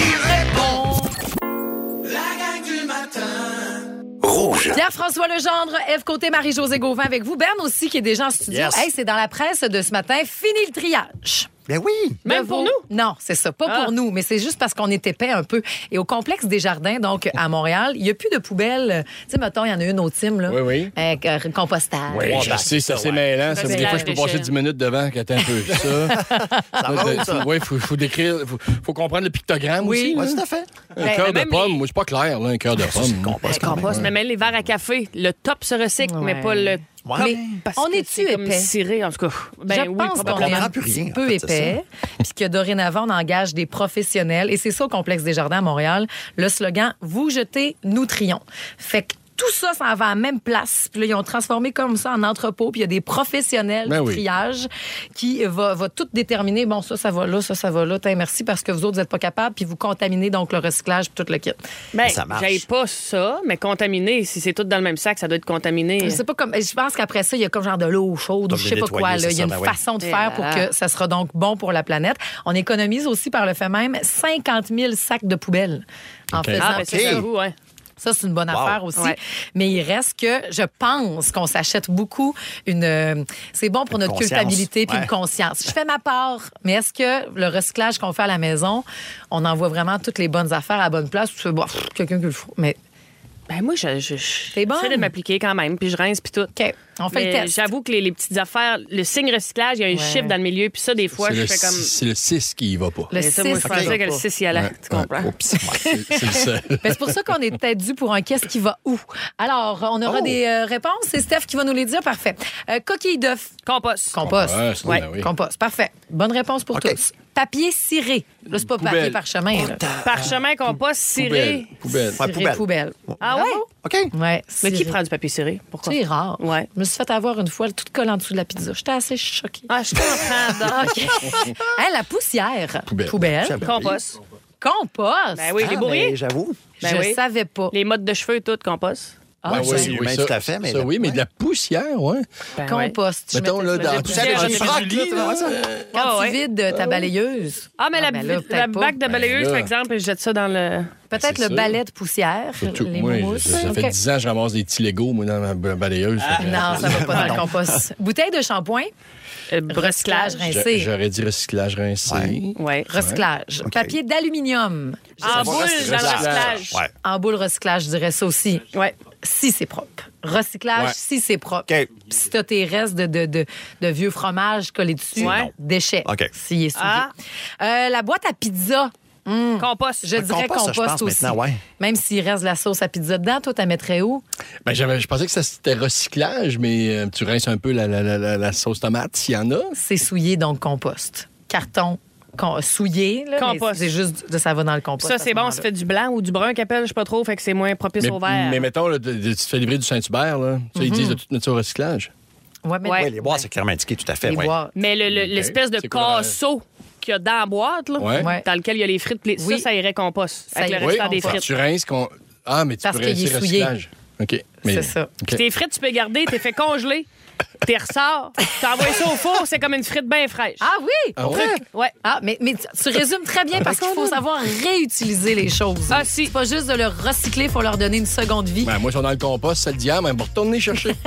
Pierre-François Legendre, Ève Côté, Marie-Josée Gauvin avec vous. Ben aussi qui est déjà en studio. Yes. Hey, c'est dans la presse de ce matin. Fini le triage. Ben oui. Même De pour vos- nous? Non, c'est ça. Pas Ah. pour nous, mais c'est juste parce qu'on est épais un peu. Et au complexe des Jardins, donc à Montréal, il n'y a plus de poubelles. Tu sais, mettons, il y en a une au Tim, là. Oui, oui. Avec euh, compostage. Oui, Ouais, je ben, sais, c'est assez ouais. mêlant. Ça, Recyclage des fois, je peux passer d'échelle. dix minutes devant, qui attend un peu ça. Ça va où, ça? Oui, il faut, faut décrire, faut, faut comprendre le pictogramme Oui. aussi. Oui, là. tout à fait. Un Ben, cœur de même pomme, les- moi, c'est pas clair, là, un cœur de pomme. Compost quand même. Compost, mais même les verres à café, le top se recycle, Ouais. mais pas le. Ouais. Mais Parce on que est-tu c'est comme épais? ciré, en tout cas. Ben je oui, pense qu'on probablement. est comprend un plus petit rien, en peu fait, c'est épais, puis que dorénavant, on engage des professionnels. Et c'est ça au Complexe des Jardins à Montréal. Le slogan « Vous jetez, nous trions ». Fait que tout ça, ça va à la même place. Puis là, ils ont transformé comme ça en entrepôt. Puis il y a des professionnels Ben du oui. triage qui va, va tout déterminer. Bon, ça, ça va là, ça, ça va là. Tiens, merci parce que vous autres, vous n'êtes pas capables. Puis vous contaminez donc le recyclage puis tout le kit. Ben, Ça marche. j'aille pas ça, mais contaminé, si c'est tout dans le même sac, ça doit être contaminé. Je sais pas comme. Je pense qu'après ça, il y a comme genre de l'eau chaude ou Comme je sais de pas nettoyer, quoi. là. c'est Il y a une ça, ben oui. façon de Et faire pour là. que ça sera donc bon pour la planète. On économise aussi par le fait même cinquante mille sacs de poubelles en OK. faisant Ah, ben ça. ça, j'avoue, ouais. Ça, c'est une bonne Wow. affaire aussi. Ouais. Mais il reste que je pense qu'on s'achète beaucoup une. euh, c'est bon pour Une notre conscience. culpabilité puis Ouais. une conscience. Je fais ma part, mais est-ce que le recyclage qu'on fait à la maison, on envoie vraiment toutes les bonnes affaires à la bonne place ou c'est bon, pff, quelqu'un qui le faut? Mais Ben moi, je, je, je T'es bonne. j'essaie de m'appliquer quand même, puis je rince, puis tout. OK, on fait Mais le test. J'avoue que les, les petites affaires, le signe recyclage, il y a un Ouais. chiffre dans le milieu, puis ça, des fois, C'est je le fais comme. six- C'est le six qui y va pas. Le Mais ça, moi, six, je pensais ça que le va six y allait. Ouais. Tu comprends? Oups. Ouais. C'est c'est le seul. Ben, c'est pour ça qu'on est peut-être dû pour un qu'est-ce qui va où. Alors, on aura Oh. des euh, réponses. C'est Steph qui va nous les dire. Parfait. Euh, coquille d'œuf. Compost. Compost. Ouais, c'est- Ouais. ben oui. Compost. Parfait. Bonne réponse pour OK. tous. Papier ciré. Là, c'est pas Poubelle. papier parchemin. Là. Parchemin, compost, ciré. Poubelle. Poubelle. Ouais, Ciré, poubelle. poubelle. Ah ouais? OK. Ouais. Mais qui ciré. prend du papier ciré? Pourquoi? C'est rare. Ouais. Je me suis fait avoir une fois, tout collé en dessous de la pizza. J'étais assez choquée. Ah, je comprends. donc. Hein, la poussière. Poubelle. Compost. Compost. Ben oui, les Ah, bourriers. mais j'avoue. Ben Je oui. savais pas. Les mottes de cheveux, tout, compost. Ah, Ben je- c'est humain, ça- tout à fait, mais ça, la- oui, mais de la poussière, ouais. Ben ouais. Compost. Je Mettons, mettais là, ça. dans J'ai la poussière, plusieurs, quand j'ai tu plusieurs. frappes, là, tu vois ça? Quand Ah, tu ouais. vides ta balayeuse. Ah, mais la, Ah, ben là, la peut-être pas. bague de balayeuse, Ben là. par exemple, je jette ça dans le. Peut-être C'est le ça. balai de poussière, Surtout, les moi, mousses. ça, ça OK. fait dix ans que je ramasse des petits Legos, moi, dans ma ba- balayeuse. Fait que- Non, ça va pas dans le compost. Bouteille de shampoing, Euh, recyclage recyclage. J'a- rincé. J'aurais dit recyclage rincé. Ouais. Recyclage. OK. Papier d'aluminium. En boule, dans le recyclage. recyclage. Ouais. En boule recyclage, je dirais ça aussi. Ouais. Si c'est propre. Recyclage, Ouais. si c'est propre. OK. Puis si t'as tes restes de, de, de, de vieux fromage collés dessus, Ouais. non. Déchets. OK. S'il est souillé. Ah. Euh, la boîte à pizza, Compost. je dirais compost, compost, je pense, aussi. maintenant, ouais. Même s'il reste de la sauce à pizza dedans, toi, t'as mettrais où? Ben, j'avais- je pensais que ça c'était recyclage, mais euh, tu rinces un peu la, la, la, la- la sauce tomate, s'il y en a. C'est souillé, donc compost. Carton con- souillé, là, mais Compost. c'est juste de ça va dans le compost. Ça, à c'est ce bon. moment-là. Ça fait du blanc ou du brun qu'appelle, je sais pas trop, fait que c'est moins propice Mais, au vert. mais mettons, là, de- de- tu te fais livrer du Saint-Hubert, là. Ça, ils disent de tout mettre ça au recyclage. Ouais, mais Ouais. Oui, les boîtes, c'est clairement indiqué, tout à fait. les ouais. boîtes. Mais le- le- l'espèce de C'est quoi, casseau qu'il y a dans la boîte, là, Ouais. Ouais. dans lequel il y a les frites, les- Oui. ça, ça irait compost. Ça Avec le irait restant des compost. frites. Tu rinces qu'on. Ah, mais tu Parce peux qu'il est rincer souillé. recyclage. OK. C'est ça. OK. Puis tes frites, tu peux garder, t'es fait congeler. T'es ressors, t'envoies ça au four, c'est comme une frite bien fraîche. Ah oui! Ah ouais? Ouais. Ah, mais, mais tu, tu résumes très bien parce qu'il faut savoir réutiliser les choses. Ah, si. C'est pas juste de le recycler, il faut leur donner une seconde vie. Ben, moi, ils sont dans le compost, ça le dit, ah, mais on va retourner chercher.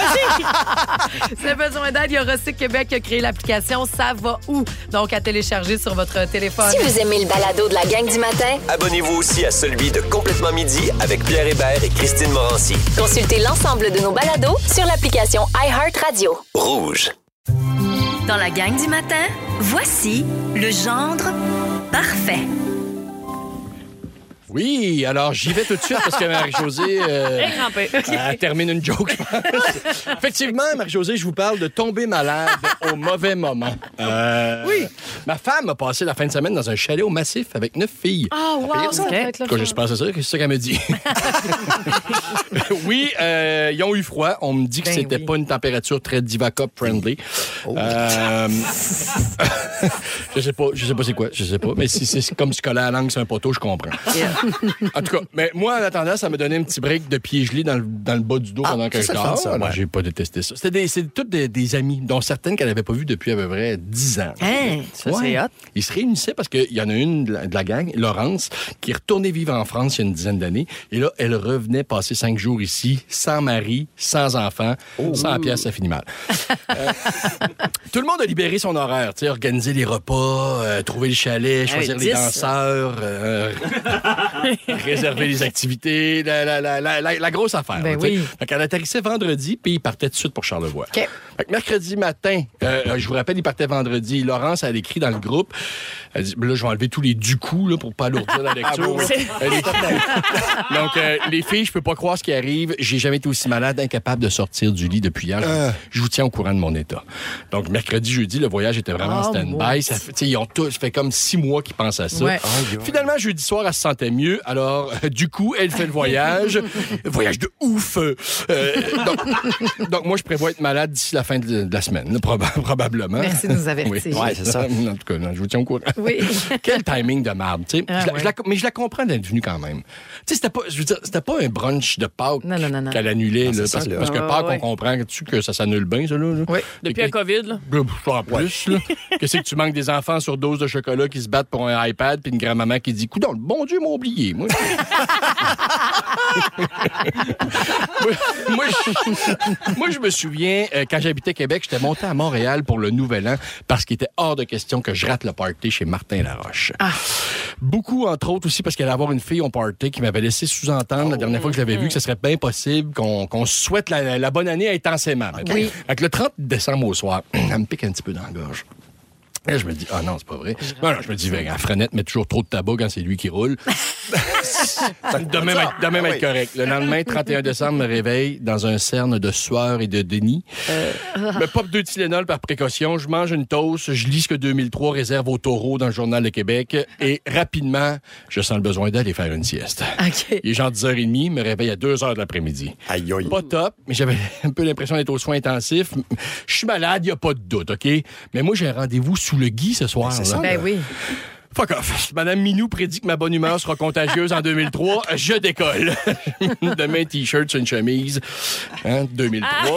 Si vous avez besoin d'aide, il y a Recyc Québec qui a créé l'application Ça va où? Donc, à télécharger sur votre téléphone. Si vous aimez le balado de la gang du matin, Abonnez-vous aussi à celui de Complètement Midi avec Pierre Hébert et Christine Morancy. consultez l'ensemble de nos balados sur l'application iHeartRadio. Rouge. Dans la gang du matin, voici le gendre parfait. Oui, alors j'y vais tout de suite parce que Marie-Josée euh, Bien crampé. elle termine une joke, je pense. Effectivement, Marie-Josée, je vous parle de tomber malade au mauvais moment. Euh, oui. Ma femme a passé la fin de semaine dans un chalet au Massif avec neuf filles. Ah, wow! Ça va être le Quand fun. je pense à ça, c'est ça qu'elle me dit. oui, euh, ils ont eu froid. On me dit que Ben c'était oui. pas une température très Divacop friendly. Euh, je sais pas, je sais pas c'est quoi, je sais pas. Mais si c'est comme se coller à la langue sur un poteau, je comprends. En tout cas, mais moi, en attendant, ça me donnait un petit break de pieds gelés dans le, dans le bas du dos ah, pendant que je dors. Ça, Alors, ouais. j'ai pas détesté ça. C'était des, c'est toutes des, des amis, dont certaines qu'elle n'avait pas vues depuis à peu près dix ans. Hein? Ça, Ouais. c'est hot. Ils se réunissaient parce qu'il y en a une de la, de la gang, Laurence, qui est retournée vivre en France il y a une dizaine d'années. Et là, elle revenait passer cinq jours ici, sans mari, sans enfant, oh. sans pièces, ça finit mal. euh, tout le monde a libéré son horaire, tu sais, organiser les repas, euh, trouver le chalet, choisir hey, les dix, danseurs, euh, réserver les activités, la, la, la, la, la, la grosse affaire. Ben là, oui. Fait qu'elle atterrissait vendredi, puis il partait tout de suite pour Charlevoix. OK. Fait que mercredi matin, euh, je vous rappelle, il partait vendredi. Laurence, elle écrit dans le groupe. Elle dit, là, je vais enlever tous les du coup là, pour pas alourdir la lecture. Ah, bon, elle écrit, donc, euh, les filles, je peux pas croire ce qui arrive. J'ai jamais été aussi malade, incapable de sortir du lit depuis hier. Euh. Je vous tiens au courant de mon état. Donc, mercredi, jeudi, le voyage était vraiment oh, stand-by. Ça fait, ils ont tous, ça fait comme six mois qu'ils pensent à ça. Ouais. Oh, finalement, jeudi soir, elle se sentait mieux. Alors, euh, du coup, elle fait le voyage. Voyage de ouf. Euh, donc, donc, moi, je prévois être malade d'ici la fin de, de la semaine, là, proba- probablement. Merci de nous avertir. Oui, ouais, c'est ça. En tout cas, non, je vous tiens au courant. Oui. Quel timing de merde, tu sais. Ah, Je la- ouais. je la- mais je la comprends d'être venue quand même. Tu sais, c'était pas, je veux dire, c'était pas un brunch de Pâques Non, non, non, non. qu'elle annulait, Ah, là, c'est parce, ça, là. parce que Ah, Pâques, ouais. on comprend que, que ça s'annule bien, ça, là. là. Oui. Depuis Et la que- COVID, là. Ben, en plus, là. Qu'est-ce que tu manques des enfants sur dose de chocolat qui se battent pour un iPad, puis une grand-maman qui dit, coudonc, le bon Dieu m'a oublié, moi. moi, moi, je, moi, je me souviens, euh, quand j'habitais Québec, j'étais monté à Montréal pour le Nouvel An parce qu'il était hors de question que je rate le party chez Martin Laroche. Ah. Beaucoup, entre autres, aussi parce qu'il allait avoir une fille au party qui m'avait laissé sous-entendre la dernière fois que je l'avais vue que ce serait bien possible qu'on, qu'on se souhaite la, la bonne année intensément. Oui. Avec le trente décembre au soir, elle me pique un petit peu dans la gorge. Et je me dis, ah non, c'est pas vrai. Non, non, je me dis, ben, la Frenette met toujours trop de tabac quand c'est lui qui roule. de même, être, de même être correct. Le lendemain, trente et un décembre, me réveille dans un cerne de sueur et de déni. Euh... Me pop deux Tylenol par précaution. Je mange une toast. Je lis ce que deux mille trois réserve au taureau dans le Journal de Québec. Et rapidement, je sens le besoin d'aller faire une sieste. OK. Il est genre dix heures trente, me réveille à deux heures de l'après-midi. Aïe, aïe. Pas top, mais j'avais un peu l'impression d'être aux soins intensifs. Je suis malade, il n'y a pas de doute, OK? Mais moi, j'ai un rendez-vous sous le gui ce soir. Ben, là. Ben oui. Fuck off. Madame Minou prédit que ma bonne humeur sera contagieuse en deux mille trois. Je décolle. Demain, un T-shirt sur une chemise. Hein, deux mille trois.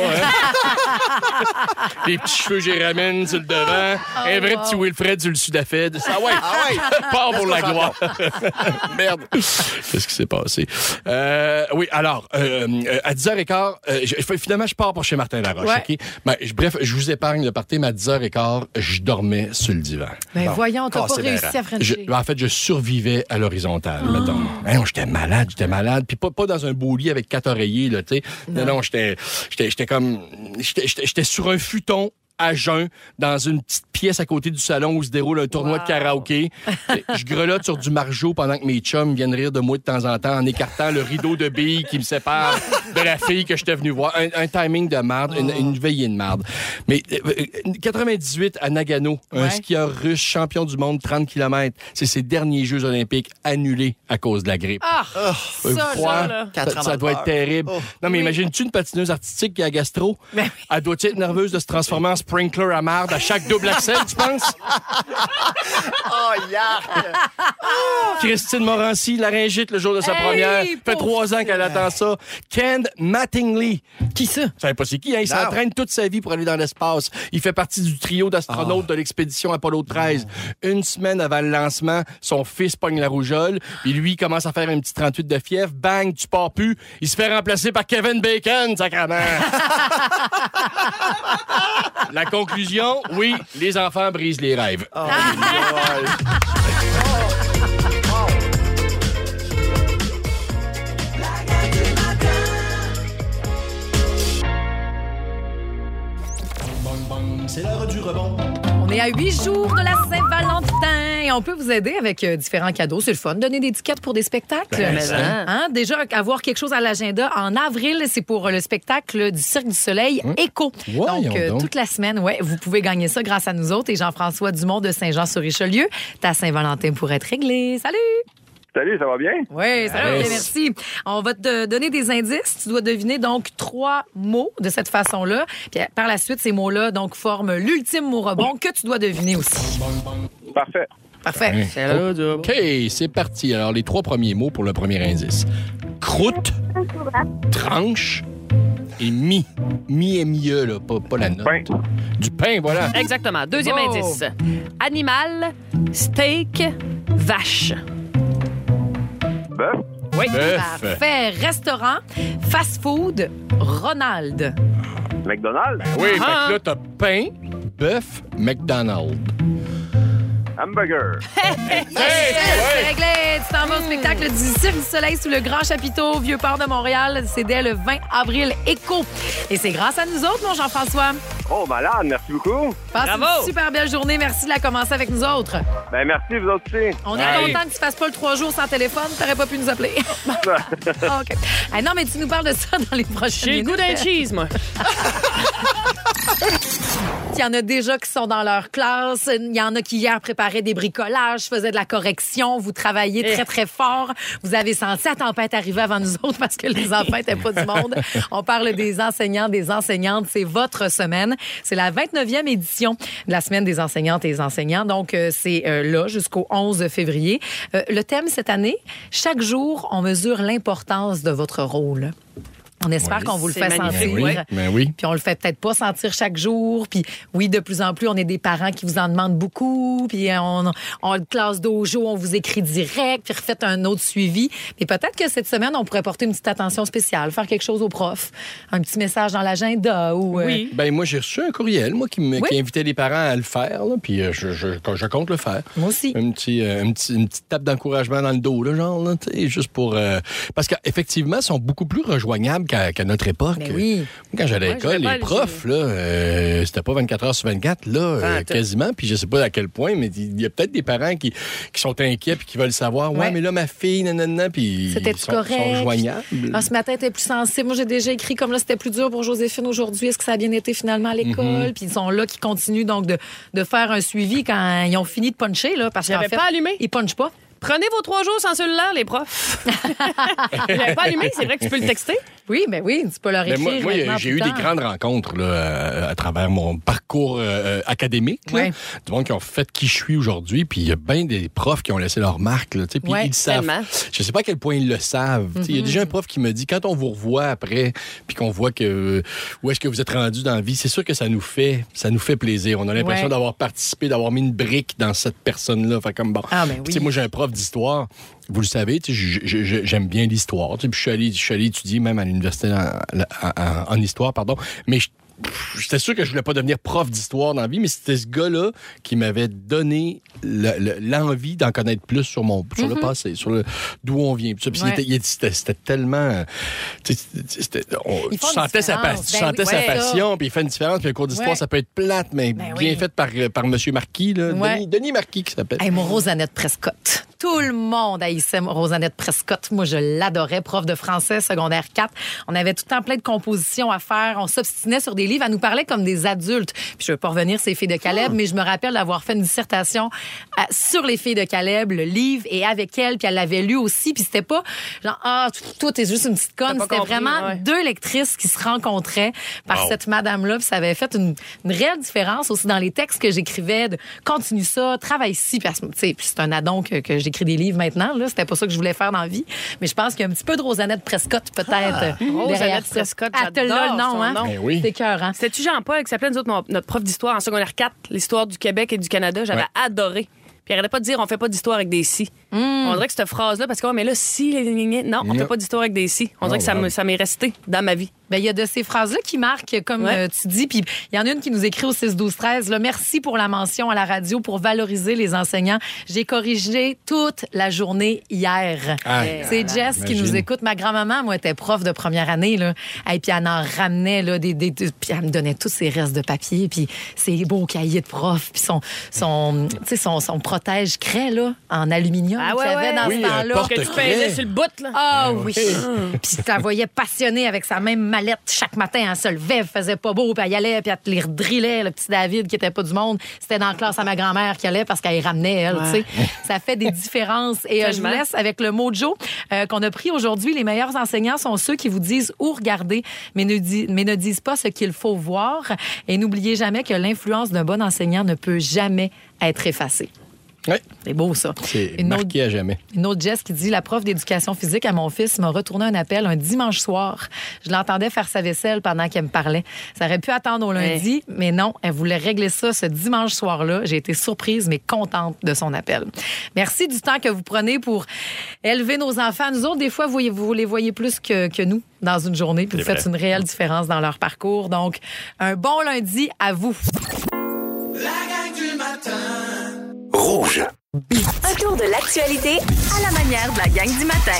Hein? Les petits cheveux, j'y ramène sur le devant. Oh, un vrai wow. petit Wilfred sur le Sudafed. Ah ouais, ah ouais. Part pour la gloire. Merde. Qu'est-ce qui s'est passé? Euh, oui, alors, euh, à dix heures quinze, euh, je, finalement, je pars pour chez Martin Laroche. Ouais. OK? Ben, je, bref, je vous épargne le party, mais à dix heures quinze, je dormais sur le divan. Ben Bon. voyons, t'as Oh, pas c'est réussi bien à frencher. Je- en fait, je survivais à l'horizontale, mettons. Hein, non, j'étais malade, j'étais malade. Puis pas, pas dans un beau lit avec quatre oreillers, là, tu sais. Non, non, j'étais, j'étais, j'étais comme... J'étais, j'étais, j'étais sur un futon à jeun dans une petite pièce à côté du salon où se déroule un tournoi Wow. de karaoké. Je grelotte sur du margeau pendant que mes chums viennent rire de moi de temps en temps en écartant le rideau de billes qui me sépare de la fille que j'étais venu voir. Un, un timing de marde, une, une veillée de marde. Mais euh, quatre-vingt-dix-huit à Nagano, un Ouais. skieur russe champion du monde trente kilomètres, c'est ses derniers Jeux olympiques annulés à cause de la grippe. Ah, Vous ça, croire? là. Quatre Ça, ans ça dans doit le être beurre. terrible. Oh. Non, mais Oui. imagine-tu une patineuse artistique qui a gastro? Ben oui. Elle doit être nerveuse de se transformer en sprinkler à marde à chaque double accel, tu penses? Oh, yark! Christine Morancy, laryngite le jour de sa Hey, première. Fait pauvre trois ans qu'elle attend ça. Ken Mattingly. Qui ça? Vous savez pas c'est qui, hein? Il Non. s'entraîne toute sa vie pour aller dans l'espace. Il fait partie du trio d'astronautes de l'expédition Apollo treize. Une semaine avant le lancement, son fils pogne la rougeole, puis lui il commence à faire un petit trente-huit de fièvre. Bang, tu pars plus. Il se fait remplacer par Kevin Bacon, sacrément. La conclusion, oui, les enfants brisent les rêves. Oh, C'est l'heure du rebond. On est à huit jours de la Saint-Valentin et on peut vous aider avec euh, différents cadeaux. C'est le fun. Donner des tickets pour des spectacles. Ben, Mais, hein. Hein? Déjà, avoir quelque chose à l'agenda. En avril, c'est pour le spectacle du Cirque du Soleil Écho. Voyons donc, euh, donc. toute la semaine, ouais, vous pouvez gagner ça grâce à nous autres et Jean-François Dumont de Saint-Jean-sur-Richelieu. Ta Saint-Valentin pourrait être réglée. Salut! Salut, ça va bien? Oui, ça va Yes. bien, merci. On va te donner des indices. Tu dois deviner donc trois mots de cette façon-là. Puis par la suite, ces mots-là donc forment l'ultime mot rebond que tu dois deviner aussi. Parfait. Parfait. C'est là, job. OK, c'est parti. Alors, les trois premiers mots pour le premier indice. Croûte, tranche et mi. Mi et mieux, là, pas, pas la note. Pain. Du pain, voilà. Exactement. Deuxième Wow. indice. Animal, steak, vache. Bœuf. Oui. Bœuf. Parfait. Restaurant, fast-food, Ronald. McDonald's. Oui, fait Ah. que là, t'as pain, bœuf, McDonald's. Hamburger. Yes, c'est réglé. Tu t'en vas au spectacle du Cirque du Soleil sous le Grand Chapiteau, Vieux-Port de Montréal. C'est dès le vingt avril. Écho. Et c'est grâce à nous autres, mon Jean-François. Oh, malade, merci beaucoup. Passe Bravo. une super belle journée. Merci de la commencer avec nous autres. Ben, merci, vous autres aussi. On est Hey. content que tu fasses pas le trois jours sans téléphone. T'aurais pas pu nous appeler. OK. Hey, non, mais tu nous parles de ça dans les prochaines J'ai le minutes. goût d'un cheese, moi. Il y en a déjà qui sont dans leur classe. Il y en a qui hier préparaient des bricolages, faisaient de la correction. Vous travaillez très, très fort. Vous avez senti la tempête arriver avant nous autres parce que les enfants n'étaient pas du monde. On parle des enseignants, des enseignantes. C'est votre semaine. C'est la vingt-neuvième édition de la semaine des enseignantes et des enseignants. Donc, euh, c'est euh, là jusqu'au onze février. Euh, le thème cette année, chaque jour, on mesure l'importance de votre rôle. On espère Oui. qu'on vous le C'est fait magnifique, sentir. oui. Ben oui. Puis on le fait peut-être pas sentir chaque jour. Puis oui, de plus en plus, on est des parents qui vous en demandent beaucoup. Puis on, on a une classe dojo, on vous écrit direct, puis refaites un autre suivi. Mais peut-être que cette semaine, on pourrait porter une petite attention spéciale, faire quelque chose aux profs, un petit message dans l'agenda ou. euh, Oui. Ben moi, j'ai reçu un courriel, moi, qui, me, Oui. qui invitait les parents à le faire, là, puis euh, je, je, je compte le faire. Moi aussi. Un petit, euh, un petit, une petite tape d'encouragement dans le dos, là, genre, là, tu sais, juste pour... euh, parce qu'effectivement, ils sont beaucoup plus rejoignables qu'à, qu'à notre époque. Ben oui. Quand j'allais à Ouais, l'école, j'avais pas les le- profs, là, euh, c'était pas vingt-quatre heures sur vingt-quatre, là, euh, Ah, tout. quasiment, puis je sais pas à quel point, mais il y a peut-être des parents qui, qui sont inquiets puis qui veulent savoir, ouais, Ouais. mais là, ma fille, nanana, puis C'était ils sont, correct. sont joignables. Ah, ce matin, t'es plus sensible. Moi, j'ai déjà écrit comme là, c'était plus dur pour Joséphine aujourd'hui. Est-ce que ça a bien été finalement à l'école? Mm-hmm. Puis ils sont là qui continuent donc de, de faire un suivi quand ils ont fini de puncher, là, parce qu'en J'avais fait, pas allumé. ils punchent pas. Prenez vos trois jours sans cellulaire, les profs. Vous l'avez pas allumé, c'est vrai que tu peux le texter. Oui, mais oui, tu peux leur Mais écrire. moi, moi, maintenant j'ai plus eu des tard. grandes rencontres là, euh, à travers mon parcours euh, académique. Là. Ouais. Du monde qui ont fait qui je suis aujourd'hui. Puis il y a bien des profs qui ont laissé leur marque. Là, tu sais, puis Ouais, ils le savent. tellement. Je sais pas à quel point ils le savent. Tu sais, Il y a déjà un prof qui me dit, quand on vous revoit après, puis qu'on voit que où est-ce que vous êtes rendu dans la vie, c'est sûr que ça nous fait, ça nous fait plaisir. On a l'impression Ouais. d'avoir participé, d'avoir mis une brique dans cette personne-là. Fait comme bon. Ah, ben oui. Tu sais, moi, j'ai un prof d'histoire. Vous le savez, tu sais, je- je- je- j'aime bien l'histoire. Tu sais, puis je suis allé, je suis allé étudier même à l'université en, en- en histoire, pardon. Mais je- j'étais sûr que je voulais pas devenir prof d'histoire dans la vie, mais c'était ce gars-là qui m'avait donné le- le- l'envie d'en connaître plus sur mon sur le passé, sur le d'où on vient. Puis ça, puis Ouais. il était- il était- c'était, c'était tellement, euh, tu sais, c'était- on- Ils tu font une sentais sa, pa- différence. tu Ben sentais oui, sa ouais. passion, puis il fait une différence. Puis le cours d'histoire, Ouais. ça peut être plate, mais Ben bien oui. fait par par Monsieur Marquis, là, Ouais. Denis, Denis Marquis qui s'appelle. Hey, mon Rosanette Prescott. Tout le monde haïssait Rosanette Prescott. Moi, je l'adorais. Prof de français, secondaire quatre. On avait tout le temps plein de compositions à faire. On s'obstinait sur des livres. Elle nous parlait comme des adultes. Puis je veux pas revenir sur les filles de Caleb, mais je me rappelle d'avoir fait une dissertation euh, sur les filles de Caleb, le livre, et avec elle, puis elle l'avait lu aussi. Puis c'était pas genre, ah, toi, t'es juste une petite conne. T'as pas C'était compris, vraiment ouais. deux lectrices qui se rencontraient par Wow. cette madame-là. Puis ça avait fait une, une réelle différence aussi dans les textes que j'écrivais. De continue ça, travaille ici. Puis, elle se- tu sais, puis c'est un addon que, que j'écris des livres maintenant. Là, c'était pas ça que je voulais faire dans la vie. Mais je pense qu'il y a un petit peu de Rosanette Prescott peut-être euh, derrière Rosanette ça. Prescott, Ah, t'as là le nom, j'adore hein? son nom. Ben oui. C'est cœur, hein? C'était-tu Jean-Paul qui s'appelait, nous autres, mon- notre prof d'histoire en secondaire quatre, l'histoire du Québec et du Canada? J'avais Ouais. adoré. Puis il arrêtait pas de dire on fait pas d'histoire avec des si. Hmm. On dirait que cette phrase-là, parce que ouais, mais là, si, les- les- les- non, on Non. fait pas d'histoire avec des si. On dirait Oh, que ça wow. me- ça m'est resté dans ma vie. Ben, il y a de ces phrases-là qui marquent, comme Ouais. euh, tu dis. Puis il y en a une qui nous écrit au six douze treize. Là, merci pour la mention à la radio pour valoriser les enseignants. J'ai corrigé toute la journée hier. Aïe, C'est aïe, Jess qui imagine. nous écoute. Ma grand-maman, moi, était prof de première année. Là. Et puis elle en ramenait, là, des, des, des- puis elle me donnait tous ses restes de papier, puis ses beaux cahiers de prof, puis son, son, tu sais, son, son protège-craie là, en aluminium Ah ouais, qu'il y avait ouais. dans Oui, ce un temps-là. porte- Que tu Porte-craie. pesais sur le bout, là. Ah oui. Puis tu la voyais passionnée avec sa même mallette chaque matin. Elle se levait, elle faisait pas beau, puis elle y allait, puis elle te les redrillait, le petit David qui était pas du monde. C'était dans la classe à ma grand-mère qui allait parce qu'elle y ramenait, elle, tu sais. Ça fait des différences. Et euh, je vous Tellement. laisse avec le mojo euh, qu'on a pris aujourd'hui. Les meilleurs enseignants sont ceux qui vous disent où regarder, mais ne, di- mais ne disent pas ce qu'il faut voir. Et n'oubliez jamais que l'influence d'un bon enseignant ne peut jamais être effacée. Oui. C'est beau, ça. C'est une marqué autre, à jamais. Une autre Jess qui dit, la prof d'éducation physique à mon fils m'a retourné un appel un dimanche soir. Je l'entendais faire sa vaisselle pendant qu'elle me parlait. Ça aurait pu attendre au lundi, ouais. mais non, elle voulait régler ça ce dimanche soir-là. J'ai été surprise, mais contente de son appel. Merci du temps que vous prenez pour élever nos enfants. Nous autres, des fois, vous, vous les voyez plus que, que nous dans une journée, puis vous faites une réelle différence dans leur parcours. Donc, un bon lundi à vous. La gang du matin. Rouge. Un tour de l'actualité à la manière de la gang du matin.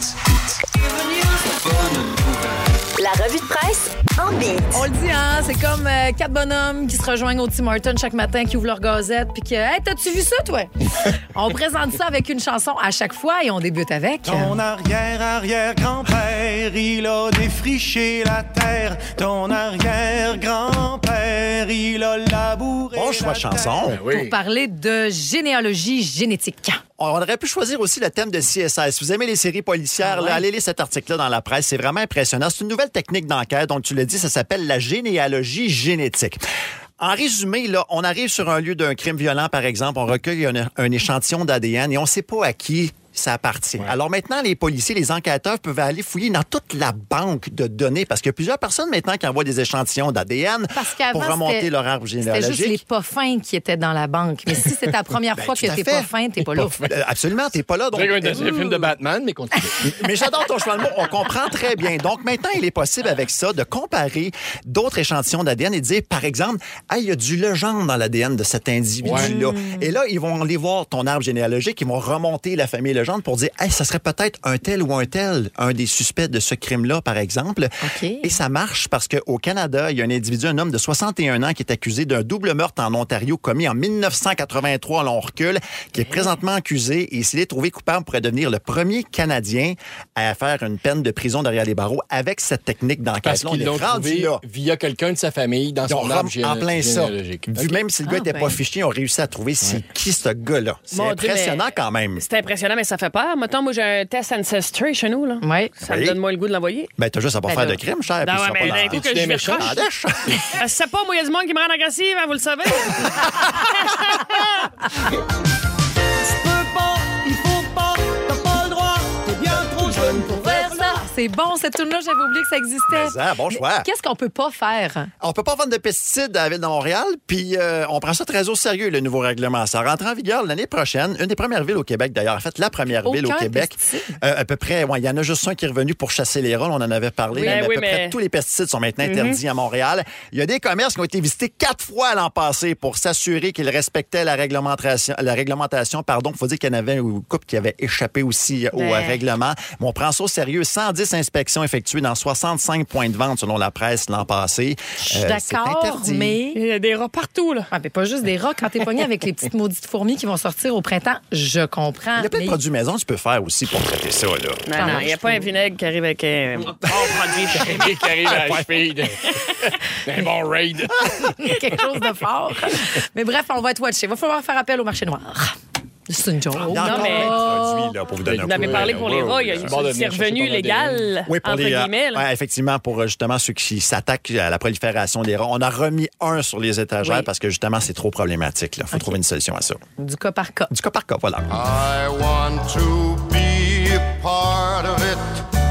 La revue de presse en beat. On le dit, hein, c'est comme euh, quatre bonhommes qui se rejoignent au Tim Hortons chaque matin, qui ouvrent leur gazette, puis que, hey, t'as-tu vu ça, toi? On présente ça avec une chanson à chaque fois et on débute avec. Ton arrière-arrière-grand-père, il a défriché la terre. Ton arrière-grand-père, il a labouré. Bon choix de chanson. Ben oui. Pour parler de généalogie génétique. On aurait pu choisir aussi le thème de C S I. Si vous aimez les séries policières, ah ouais. là, allez lire cet article-là dans la presse. C'est vraiment impressionnant. C'est une nouvelle technique d'enquête. Donc, tu l'as dit, ça s'appelle la généalogie génétique. En résumé, là, on arrive sur un lieu d'un crime violent, par exemple. On recueille un, un échantillon d'A D N et on ne sait pas à qui ça appartient. Ouais. Alors maintenant, les policiers, les enquêteurs peuvent aller fouiller dans toute la banque de données parce qu'il y a plusieurs personnes maintenant qui envoient des échantillons d'A D N pour remonter leur arbre généalogique. C'était juste les pas fins qui étaient dans la banque. Mais si c'est ta première ben, fois que t'es pas fin, t'es pas là. Euh, absolument, t'es pas là. Donc... C'est un film de Batman, mais continue. Mais j'adore ton choix de mots. On comprend très bien. Donc maintenant, il est possible avec ça de comparer d'autres échantillons d'A D N et de dire, par exemple, ah, il y a du Legendre dans l'A D N de cet individu-là. Ouais. Et là, ils vont aller voir ton arbre généalogique, ils vont remonter la famille Legendre pour dire, hey, ça serait peut-être un tel ou un tel, un des suspects de ce crime-là, par exemple. Okay. Et ça marche parce qu'au Canada, il y a un individu, un homme de soixante et un ans, qui est accusé d'un double meurtre en Ontario commis en dix-neuf cent quatre-vingt-trois, là, on recule, qui est présentement accusé et s'il est trouvé coupable, pourrait devenir le premier Canadien à faire une peine de prison derrière les barreaux avec cette technique d'enquête. Parce qu'ils l'ont trouvé là. Via quelqu'un de sa famille dans son arbre généalogique. En plein ça. Vu okay. Même si le gars n'était ah, ben. pas fiché, ils ont réussi à trouver ouais. c'est qui ce gars-là. C'est Mon impressionnant Dieu, quand même. C'est impressionnant, mais ça fait peur. Mettons, moi, j'ai un test Ancestry chez nous. Là. Ouais. Ça oui. me donne moi le goût de l'envoyer. Ben, t'as juste à pas ben faire là. de crime, cher. Non, ouais, mais d'un coup que je vais croche. Je sais pas, moi, il y a du monde qui me rend agressive, hein, vous le savez. Tu peux pas, il faut pas, t'as pas le droit, t'es bien trop jeune pour faire ça. C'est bon, cette tune-là, j'avais oublié que ça existait. Ça, bon choix. Qu'est-ce qu'on peut pas faire? On peut pas vendre de pesticides à la Ville de Montréal, puis euh, on prend ça très au sérieux, le nouveau règlement. Ça rentre en vigueur l'année prochaine. Une des premières villes au Québec, d'ailleurs. En fait, la première Aucun ville au Québec. Euh, à peu près, ouais, il y en a juste un qui est revenu pour chasser les rats, on en avait parlé. Oui, mais à oui, peu mais... près tous les pesticides sont maintenant interdits mm-hmm. à Montréal. Il y a des commerces qui ont été visités quatre fois l'an passé pour s'assurer qu'ils respectaient la réglementation. La réglementation, pardon. Il faut dire qu'il y en avait une couple qui avait échappé aussi au ouais. règlement. Mais on prend ça au sérieux. cent dix inspections effectuées dans soixante-cinq points de vente, selon la presse, l'an passé. Je suis euh, d'accord, mais... Il y a des rats partout, là. Ah, mais pas juste des rats. Quand t'es pogné avec les petites maudites fourmis qui vont sortir au printemps, je comprends. Il y a plein mais... de produits maison que tu peux faire aussi pour traiter ça, là. Non, non, il n'y a pas un vinaigre qui arrive avec un bon produit qui arrive à la cheville d'un bon raid. Quelque chose de fort. Mais bref, on va être watché. Il va falloir faire appel au marché noir. C'est une joke. Il y a non, mais... produit, là, pour vous donner vous en avez parlé pour les rats. C'est revenu légal, oui, pour entre les, guillemets. Ouais, effectivement, pour justement ceux qui s'attaquent à la prolifération des rats. On a remis un sur les étagères oui. parce que justement, c'est trop problématique. Il faut okay. trouver une solution à ça. Du cas par cas. Du cas par cas, voilà. I want to be a part of it.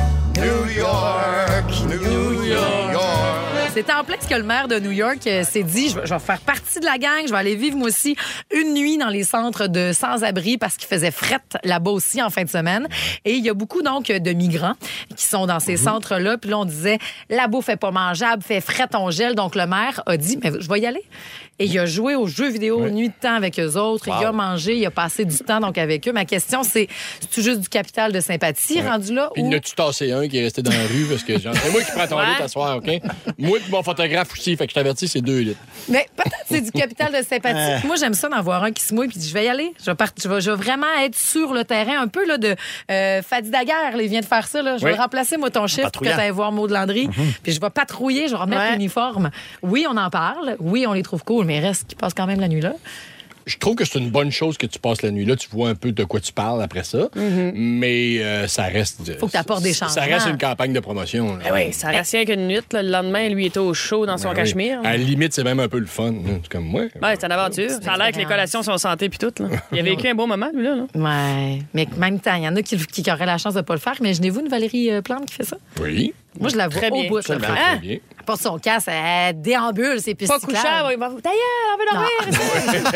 New York, New York. C'est en plein ce que le maire de New York euh, s'est dit, je vais, je vais faire partie de la gang, je vais aller vivre moi aussi une nuit dans les centres de sans-abri parce qu'il faisait fret là-bas aussi en fin de semaine. Et il y a beaucoup donc de migrants qui sont dans ces mm-hmm. centres-là. Puis là, on disait, la bouffe est pas mangeable, fait fret, on gèle. Donc le maire a dit, mais je vais y aller. Et il a joué aux jeux vidéo oui. nuit de temps avec eux autres. Wow. Il a mangé, il a passé du temps donc avec eux. Ma question, c'est, c'est-tu juste du capital de sympathie oui. rendu là? Puis ou... il a-tu tassé un qui est resté dans la rue parce que genre, c'est moi qui prends ton ouais. lit t'asseoir, OK? Moi et mon photographe aussi, fait que je t'avertis, c'est deux litres. Mais peut-être c'est du capital de sympathie. Moi, j'aime ça d'en voir un qui se mouille puis je vais y aller. Je vais, part... je vais, je vais vraiment être sur le terrain un peu là, de euh, Fadi Daguerre. Il vient de faire ça. Là. Je oui. vais remplacer, moi, ton chiffre pour que tu ailles voir Maud Landry. Mm-hmm. Puis je vais patrouiller, je vais remettre ouais. l'uniforme. Oui, on en parle. Oui, on les trouve cool, mais reste qu'ils passent quand même la nuit là. je trouve que c'est une bonne chose que tu passes la nuit là. Tu vois un peu de quoi tu parles après ça. Mm-hmm. Mais euh, ça reste... Faut que tu apportes des changements. Ça reste une campagne de promotion. Ben oui, ça reste rien qu'une nuit. Là, le lendemain, lui était au chaud dans son ben cachemire. Oui. À la limite, c'est même un peu le fun. Hein. C'est comme moi. Ouais, c'est une aventure. C'est ça a l'air que les collations sont santé puis tout. Là. Il a vécu un beau moment, lui, là. là. Ouais. Mais même temps, il y en a qui, qui auraient la chance de ne pas le faire. Imaginez-vous une Valérie Plante qui fait ça? Oui. Moi, je la vois très au bien. bout. Très, hein? très bien. Elle porte son casque, elle déambule, c'est plus pas couchant, il va vous tailler, on veut dormir.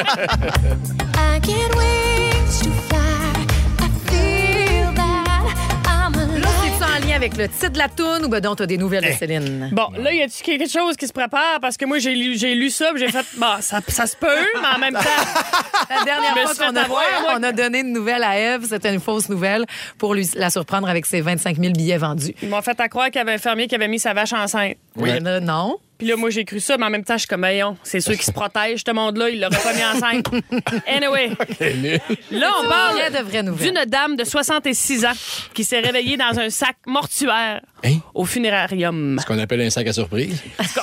I can't wait to fly. I feel that I'm alive. Là, c'est-tu en lien avec le titre de la toune ou ben donc t'as des nouvelles de Céline? Bon, là, y a-tu quelque chose qui se prépare? Parce que moi, j'ai lu, j'ai lu ça, puis j'ai fait, bon, ça, ça se peut, mais en même temps... La dernière Je me fois suis qu'on fait a, avoir, moi. on a donné une nouvelle à Ève, c'était une fausse nouvelle pour lui, la surprendre avec ses vingt-cinq mille billets vendus. Ils m'ont fait à croire qu'il y avait un fermier qui avait mis sa vache enceinte. Oui. Euh, non. Puis là, moi, j'ai cru ça, mais en même temps, je suis comme, voyons, c'est ceux qui se protègent, ce monde-là, il l'aurait pas mis enceinte. Anyway. Là, on parle d'une dame de soixante-six ans qui s'est réveillée dans un sac mortuaire hein? Au funérarium. Ce qu'on appelle un sac à surprise.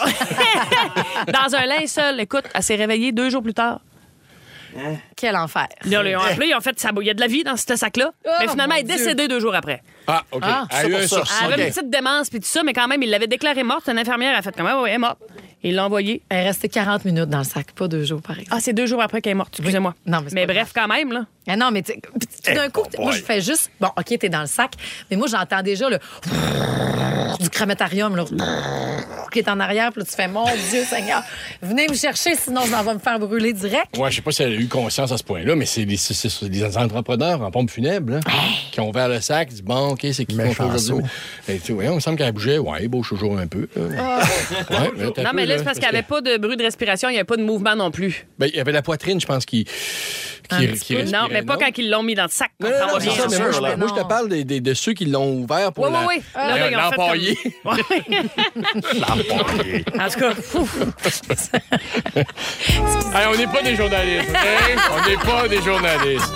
Dans un linceul. Écoute, elle s'est réveillée deux jours plus tard. Hein? Quel enfer. Là, ils ont appelé, ils ont fait, il y a de la vie dans ce sac-là. Oh, mais finalement, elle est décédée deux jours après. Ah, OK. Ah, elle a eu un sursis. Elle avait une petite démence puis tout ça, mais quand même, il l'avait déclarée morte. Une infirmière a fait comme, ouais, ouais, elle est morte. Il l'a envoyée. Elle est restée quarante minutes dans le sac, pas deux jours, par exemple. Ah, c'est deux jours après qu'elle est morte, excusez-moi. Oui. Non, mais, mais bref, grave. Quand même, là. Ah non, mais d'un coup, moi, je fais juste... Bon, OK, t'es dans le sac, mais moi, j'entends déjà le... du crématarium, là, qui est en arrière, puis là, tu fais, mon Dieu, Seigneur, venez me chercher, sinon, je m'en vais me faire brûler direct. Ouais, je sais pas si elle a eu conscience à ce point-là, mais c'est des entrepreneurs en pompe funèbre, là, qui ont ouvert le sac, ils disent, bon, OK, c'est qui qu'on fait aujourd'hui? Ouais, on me semble qu'elle bougeait, ouais, bouge toujours un peu. Oh. Ouais, mais non, mais là, c'est parce qu'il n'y avait pas de bruit de respiration, il n'y avait pas de mouvement non plus. Ben, il y avait la poitrine, je pense, qui. Qui, qui non, mais pas non? Quand ils l'ont mis dans le sac. Non, non, non, c'est ça, mais moi, je, moi, je te parle de, de, de ceux qui l'ont ouvert pour oui, la, oui, oui. La, la, la, l'empailler. Comme... l'empailler. En tout cas, hey, on n'est pas des journalistes, OK? On n'est pas des journalistes.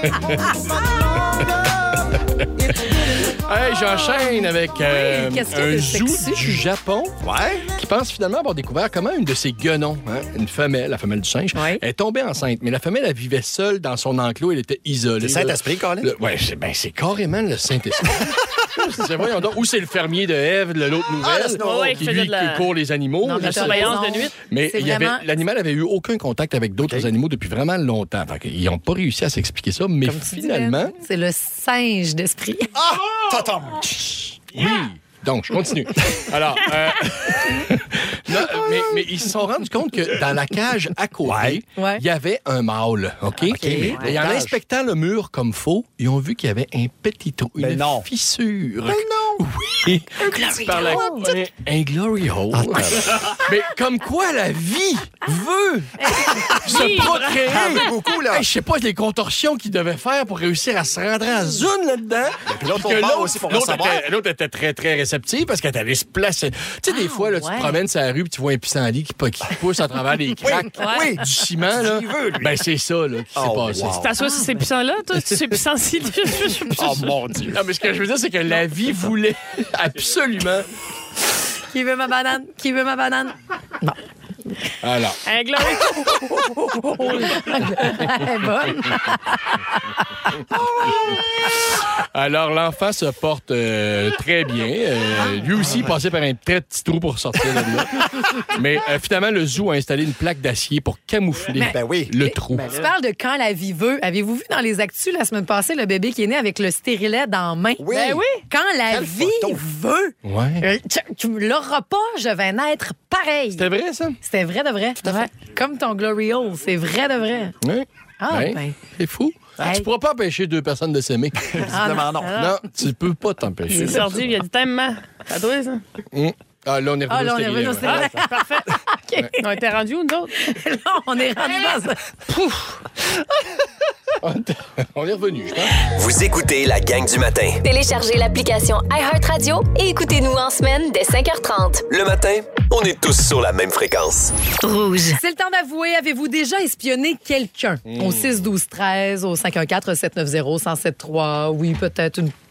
Hey, j'enchaîne avec euh, oui, un zoo du Japon ouais. qui pense finalement avoir découvert comment une de ses guenons, hein, une femelle, la femelle du singe, ouais. est tombée enceinte. Mais la femelle, elle vivait seule dans son enclos, elle était isolée. Le Saint-Esprit, Colin? Oui, c'est, ben, c'est carrément le Saint-Esprit. c'est, voyons donc, ou c'est le fermier de Ève, l'autre nouvelle, ah, ouais, qui lui la... court les animaux. Non, la surveillance de nuit. Mais il y avait, l'animal avait eu aucun contact avec d'autres okay. animaux depuis vraiment longtemps. Fait ils n'ont pas réussi à s'expliquer ça, mais comme finalement... C'est le singe d'esprit. Ah! Oui. Donc, je continue. Alors, euh... non, mais, mais ils se sont rendus compte que dans la cage à côté, il ouais. y avait un mâle, OK? okay mais, et en inspectant le mur comme faux, ils ont vu qu'il y avait un petit trou, une mais non. fissure. Mais non! Oui. Un glory par la... hole. Un, un glory hole. Ah, mais comme quoi la vie veut se procréer. Ah, beaucoup, là. Hey, je sais pas les contorsions qu'ils devaient faire pour réussir à se rentrer en zone là-dedans. Et puis l'autre, l'autre, aussi pour l'autre, était, l'autre était très, très réceptive parce qu'elle allait se placer. Tu sais, ah, des fois, là, tu ouais. te promènes sur la rue et tu vois un pissenlit qui, qui pousse à travers les craques oui, du ciment. Là. Veut, ben, c'est ça là, qui oh, s'est passé. Wow. Tu t'assois sur ces pissants-là, toi? Ces pissants-ci? Oh mon Dieu. Non, mais ce que je veux dire, c'est que la vie voulait absolument... Qui veut ma banane? Qui veut ma banane? Bon. Alors. Un glory. Elle est bonne. Alors, l'enfant se porte euh, très bien. Euh, lui aussi, il passait par un très petit trou pour sortir de là. Mais euh, finalement, le zoo a installé une plaque d'acier pour camoufler mais, ben oui. le trou. Ben, tu parles de quand la vie veut. Avez-vous vu dans les actus la semaine passée le bébé qui est né avec le stérilet dans la main? Oui. Ben oui. Quand la Quelle vie photo. veut. Ouais. Euh, tu, tu l'auras pas, je vais naître pareil. C'était vrai, ça? C'était vrai de vrai. Ouais. Comme ton Glory Hole, c'est vrai de vrai. Oui. Ah, ben. ben. C'est fou. Hey. Tu pourras pas empêcher deux personnes de s'aimer. Ah, non. non. Non, tu peux pas t'empêcher. C'est sorti, il y a du timement. À toi, ça? Mmh. Ah, là, on est revenu ah, là, on est revenu au stérilet. Ah, parfait. Okay. On était rendus où, nous autres? Là, on est rendus dans ça. Pouf! On est revenu, je pense. Vous écoutez la gang du matin. Téléchargez l'application iHeartRadio et écoutez-nous en semaine dès cinq heures trente. Le matin, on est tous sur la même fréquence. Rouge. C'est le temps d'avouer. Avez-vous déjà espionné quelqu'un? Mmh. Au six douze treize, au cinq un quatre sept neuf zéro un zéro sept trois. Oui, peut-être une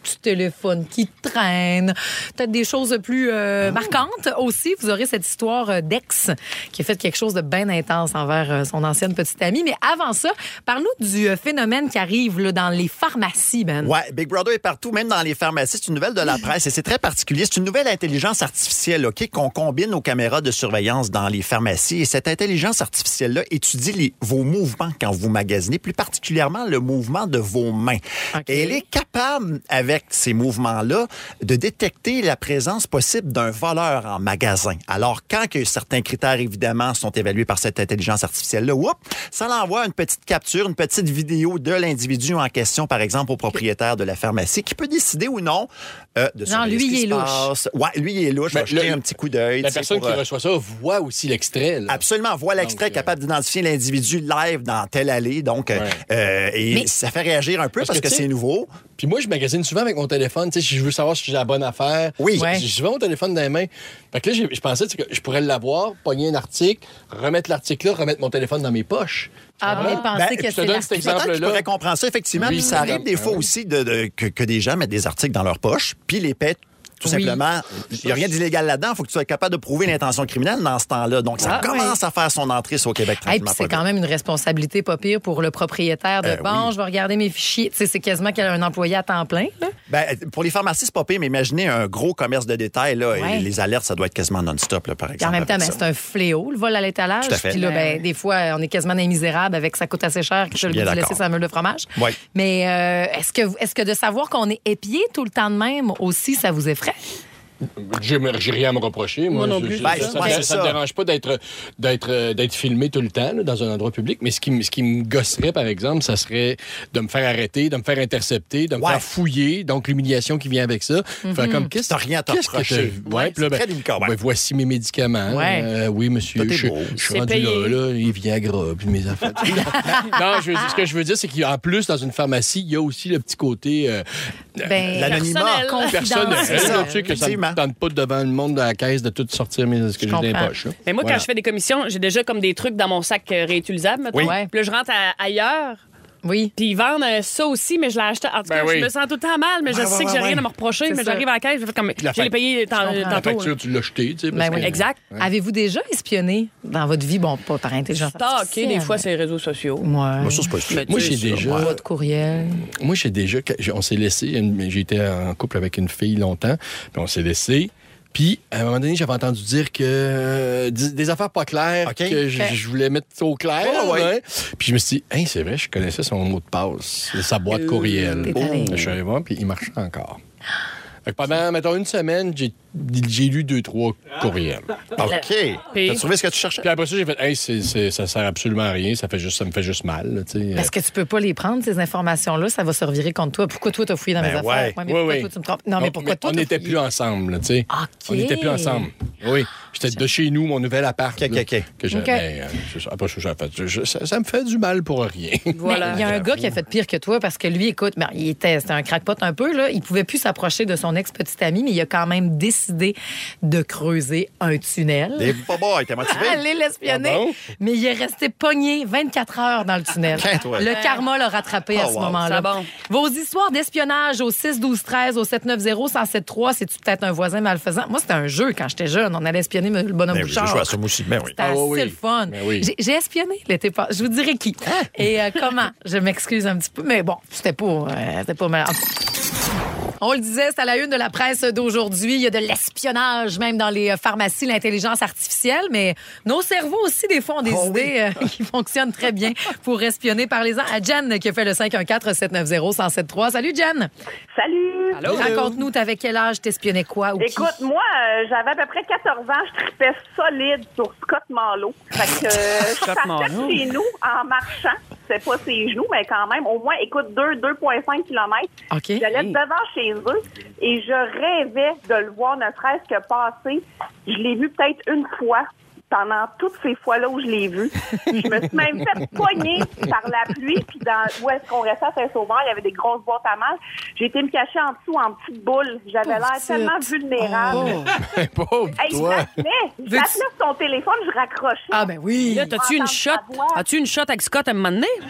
petit téléphone qui traîne, peut-être des choses plus euh, oh. marquantes aussi. Vous aurez cette histoire d'ex qui a fait quelque chose de bien intense envers son ancienne petite amie. Mais avant ça, parle-nous du phénomène qui arrive là, dans les pharmacies, Ben. Ouais, Big Brother est partout, même dans les pharmacies. C'est une nouvelle de la presse et c'est très particulier. C'est une nouvelle intelligence artificielle, OK, qu'on combine aux caméras de surveillance dans les pharmacies. Et cette intelligence artificielle-là étudie les, vos mouvements quand vous magasinez, plus particulièrement le mouvement de vos mains. Okay. Et elle est capable, avec ces mouvements-là, de détecter la présence possible d'un voleur en magasin. Alors, quand que certains critères, évidemment, sont évalués par cette intelligence artificielle-là, whoop, ça l'envoie une petite capture, une petite vidéo de l'individu en question, par exemple, au propriétaire de la pharmacie, qui peut décider ou non euh, de non, lui, il est louche. Ouais, lui, il est louche. Ben, jeter un petit coup d'œil. La personne pour, qui euh... reçoit ça voit aussi l'extrait. Là. Absolument, voit l'extrait, donc, capable d'identifier l'individu live dans telle allée. Donc, ouais. euh, et mais... ça fait réagir un peu parce, parce que, que c'est nouveau. Puis moi, je magasine souvent avec mon téléphone. Tu sais, si je veux savoir si j'ai la bonne affaire. Oui. Ouais. J'ai souvent mon téléphone dans les mains. Fait que là, je pensais que je pourrais l'avoir, pogner un article, remettre l'article là, remettre mon téléphone dans mes poches. Ah, bien pensé ben, que c'est la... cet exemple-là. Je pourrais comprendre ça, effectivement. Oui, puis ça arrive des fois oui. aussi de, de, que, que des gens mettent des articles dans leur poche, puis les pètent. Tout oui. simplement, il n'y a rien d'illégal là-dedans. Il faut que tu sois capable de prouver l'intention criminelle dans ce temps-là. Donc, ça ah, commence oui. à faire son entrée sur Québec tranquillement. Hey, c'est quand même une responsabilité pas pire pour le propriétaire de euh, bon, oui. je vais regarder mes fichiers. Tu sais, c'est quasiment qu'il y a un employé à temps plein. Là. Ben, pour les pharmacies, c'est pas pire, mais imaginez un gros commerce de détail. Là, ouais. et les alertes, ça doit être quasiment non-stop, là, par exemple. Et en même temps, ben, c'est un fléau, le vol à l'étalage. Tout à fait. Puis là, ben, des fois, on est quasiment des misérables avec ça coûte assez cher que je le laisser sa meule de fromage. Oui. Mais euh, est-ce que, est-ce que de savoir qu'on est épié tout le temps de même aussi, ça vous effraie? J'ai, j'ai rien à me reprocher. Moi, moi non je, plus. Je, ben, ça ouais, ne me dérange pas d'être, d'être, d'être filmé tout le temps là, dans un endroit public, mais ce qui, ce qui me gosserait, par exemple, ça serait de me faire arrêter, de me faire intercepter, de me ouais. faire fouiller, donc l'humiliation qui vient avec ça. Mm-hmm. Faire comme, qu'est-ce, T'as rien à te reprocher. Ouais, ouais, c'est là, ben, très délicat. Ouais. Ben, voici mes médicaments. Ouais. Euh, oui, monsieur, je, je suis rendu payé. là, là, les Viagra, puis mes affaires. non, je, ce que je veux dire, c'est qu'en plus, dans une pharmacie, il y a aussi le petit côté... Euh, ben, l'anonymat. Personnel. Personnel. Tu sais que ça ne tente pas devant le monde de la caisse de tout sortir mes, ce que j'ai dans les poches. Là. Mais moi, voilà. quand je fais des commissions, j'ai déjà comme des trucs dans mon sac réutilisable. Oui. Ouais. Puis là, je rentre à, ailleurs. Oui. Puis ils vendent euh, ça aussi, mais je l'ai acheté. En tout cas, ben oui. je me sens tout le temps mal, mais je ouais, sais ouais, que j'ai ouais. rien à me reprocher. C'est mais ça. J'arrive à la caisse, je fais comme. Je l'ai payé tantôt. La facture, tu l'as jetée, tu sais. Ben oui. que... Exact. Ouais. Avez-vous déjà espionné dans votre vie? Bon, pas par intelligence artificielle. OK, des fois, c'est les réseaux sociaux. Ouais. Moi, ça, c'est pas sûr. Moi, j'ai déjà. Votre courriel. Moi, j'ai déjà. On s'est laissé. J'ai été en couple avec une fille longtemps, puis on s'est laissé. Puis, à un moment donné, j'avais entendu dire que euh, des affaires pas claires, okay. que je, okay. je voulais mettre ça au clair. Oh, ouais. Ouais. Puis je me suis dit, hey, c'est vrai, je connaissais son mot de passe, sa boîte courriel. Oh. Je suis allé voir, puis il marchait encore. Fait que pendant, mettons, une semaine, j'ai, j'ai lu deux, trois courriels. OK. Puis, t'as trouvé ce que tu cherchais? Puis après ça, j'ai fait, hey, c'est, c'est, ça sert absolument à rien, ça, fait juste, ça me fait juste mal. Là, est-ce que tu peux pas les prendre, ces informations-là? Ça va se revirer contre toi. Pourquoi toi, t'as fouillé dans ben mes ouais. affaires? Ouais, mais pourquoi oui, toi, tu me trompes? Non, mais pourquoi mais toi, on n'était plus ensemble, tu sais. OK. On n'était plus ensemble. Oui. J'étais de chez nous, mon nouvel appart. OK, OK, OK. Que j'avais, okay. euh, après ça, j'ai fait, je, ça, ça me fait du mal pour rien. Voilà. Il y a un gars qui a fait pire que toi parce que lui, écoute, ben, il était, c'était un crackpot un peu, là. Il pouvait plus s'approcher de son ex-petite amie, mais il a quand même décidé de creuser un tunnel. Des bobois, t'es motivé? Aller l'espionner. Ah bon? Mais il est resté pogné vingt-quatre heures dans le tunnel. Le karma l'a rattrapé oh, à ce wow. moment-là. Bon. Vos histoires d'espionnage au six douze treize, au sept neuf zéro, cent sept trois, c'est-tu peut-être un voisin malfaisant? Moi, c'était un jeu quand j'étais jeune. On allait espionner le bonhomme ben Bouchard. Oui, je joue à ça, moi aussi. Ben oui. C'était assez oh, oui. le fun. Ben oui. j'ai, j'ai espionné l'été passé. Je vous dirai qui. Ah. Et euh, comment? Je m'excuse un petit peu. Mais bon, c'était pas, euh, c'était pas mal. On le disait, c'est à la une de la presse d'aujourd'hui. Il y a de l'espionnage, même dans les pharmacies, l'intelligence artificielle. Mais nos cerveaux aussi, des fois, ont des oh idées oui. euh, qui fonctionnent très bien pour espionner. Parlez-en à Jen qui a fait le cinq un quatre, sept neuf zéro, un zéro sept trois. Salut, Jen. Salut. Allô. Raconte-nous, t'avais quel âge, t'espionnais quoi? Ou Écoute, qui? moi, euh, j'avais à peu près quatorze ans. Je tripais solide sur Scott Marlowe. Fait que euh, je partais chez nous en marchant. C'est pas ses genoux, mais quand même, au moins, écoute, deux, deux virgule cinq kilomètres. Okay. J'allais hey. devant chez eux et je rêvais de le voir, ne serait-ce que passer. Je l'ai vu peut-être une fois pendant toutes ces fois-là où je l'ai vu. Je me suis même fait poigner par la pluie, puis dans où est-ce qu'on restait à Saint-Sauveur, il y avait des grosses boîtes à mal. J'ai été me cacher en dessous en petite boule. J'avais l'air tellement vulnérable. Oh. Pauvre hey, je l'appelais, je l'appelais sur ton téléphone, je raccrochais. Ah ben oui. Là, t'as-tu une shot? As-tu une shot avec Scott à un moment donné?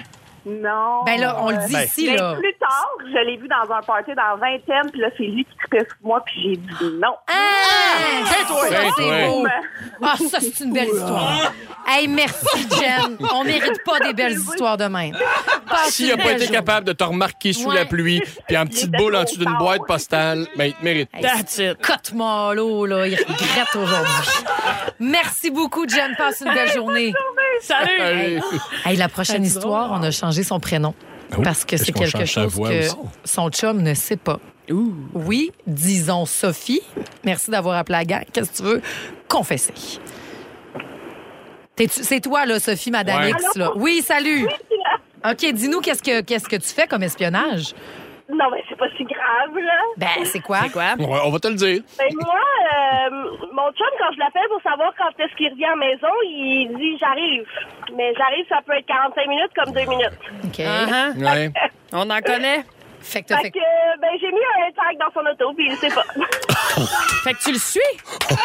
Non. Ben là, on le dit Euh, ici, mais là. plus tard, je l'ai vu dans un party dans vingtaine, puis là, c'est lui qui tripait sur moi, puis j'ai dit non. Ah! C'est toi! Ça, C'est c'est toi. beau. Ah, ça, c'est une belle histoire. Hey, merci, Jen. On mérite pas des belles histoires de même. Passe S'il n'a une pas belle été journée. capable de te remarquer sous Ouais. la pluie, puis en petite boule en dessous d'une boîte postale, ben, il te mérite. Hey, Cote Malo, là, il regrette aujourd'hui. Merci beaucoup, Jen. Passe une belle journée. Salut! Allez. Hey, la prochaine histoire, on a changé son prénom. Oh, Parce que est-ce c'est qu'on quelque change sa chose voix que aussi? son chum ne sait pas. Oui, disons Sophie. Merci d'avoir appelé la gang. Qu'est-ce que tu veux confesser? T'es-tu- C'est toi, là, Sophie, Madame Ouais. X, là. Oui, salut. OK, dis-nous, qu'est-ce que, qu'est-ce que tu fais comme espionnage? Non, mais c'est pas si grave, là. Ben, c'est quoi? C'est quoi? Ouais, on va te le dire. Ben, moi, euh, mon chum, quand je l'appelle pour savoir quand est-ce qu'il revient à la maison, il dit j'arrive. Mais j'arrive, ça peut être quarante-cinq minutes comme deux minutes. OK. Uh-huh. Ouais. On en connaît. Fait que t'as Fait fait... que, ben, j'ai mis un tag dans son auto, puis il sait pas. Fait que tu le suis?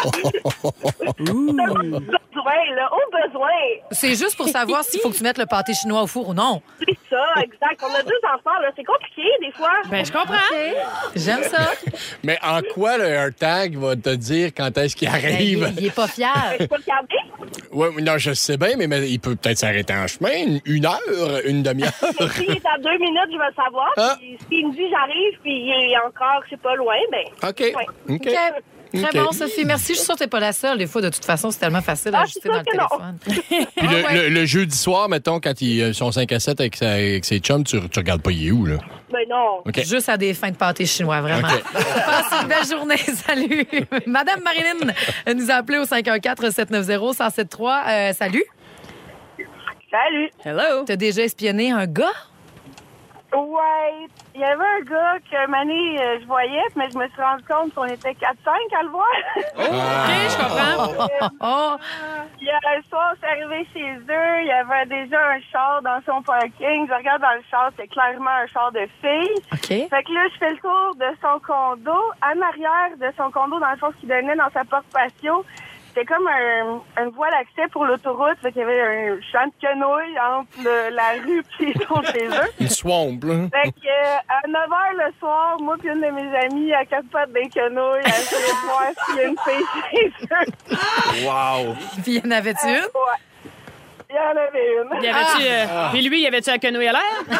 Au besoin, là, au besoin. C'est juste pour savoir s'il faut que tu mettes le pâté chinois au four ou non. C'est ça, exact. On a deux enfants, là. C'est compliqué, des fois. Ben, je comprends. J'aime ça. Mais en quoi le AirTag va te dire quand est-ce qu'il Ben, il, arrive? est- il est pas fier. Je peux regarder. Ouais, mais non, je sais bien, mais, mais il peut peut-être s'arrêter en chemin, une, une heure, une demi-heure. S'il est à deux minutes, je vais le savoir. Ah. Puis s'il me dit j'arrive, puis il est encore, c'est pas loin, ben. OK. ouais. OK. OK. Très OK. bon, Sophie. Merci. Je suis sûre que t'es pas la seule. Des fois, de toute façon, c'est tellement facile à Ah, ajuster je suis dans le sûre que non. téléphone. Puis le, Ah ouais. le- le jeudi soir, mettons, quand ils sont cinq à sept avec, sa- avec ses chums, tu, tu regardes pas, il est où, là? Ben non. OK. Juste à des fins de pâté chinois, vraiment. OK. Passe une belle journée. Salut. Madame Marilyn nous a appelé au cinq un quatre, sept neuf zéro, un zéro sept trois. Euh, salut. Salut. Hello. T'as déjà espionné un gars? Ouais, il y avait un gars que une année, euh, je voyais, mais je me suis rendu compte qu'on était quatre cinq à le voir. OK, je comprends. Oh, oh. Il y a un soir, c'est arrivé chez eux, il y avait déjà un char dans son parking. Je regarde dans le char, c'est clairement un char de fille. OK. Fait que là, je fais le tour de son condo. En arrière de son condo, dans le fond, ce qui donnait dans sa porte patio, c'était comme un, une voie d'accès pour l'autoroute. Fait qu'il y avait un champ de quenouilles entre le- la rue et son chez eux. Une swamp, là. Fait que, euh, à neuf heures le soir, moi puis une de mes amies, à quatre pattes des quenouilles, elle essaie de voir s'il y a une fille chez eux. Wow. Puis y en avait-tu une? Ouais. Il y en avait une. Y avait-tu, euh, Puis lui, y avait-tu la quenouille à l'air?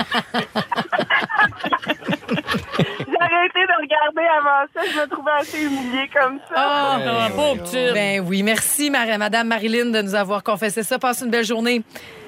J'ai arrêté de regarder avant ça. Je me trouvais assez humiliée comme ça. Ah, Ah, pauvre petite. ben oui, merci, Mar- Madame Marilyn, de nous avoir confessé ça. Passe une belle journée.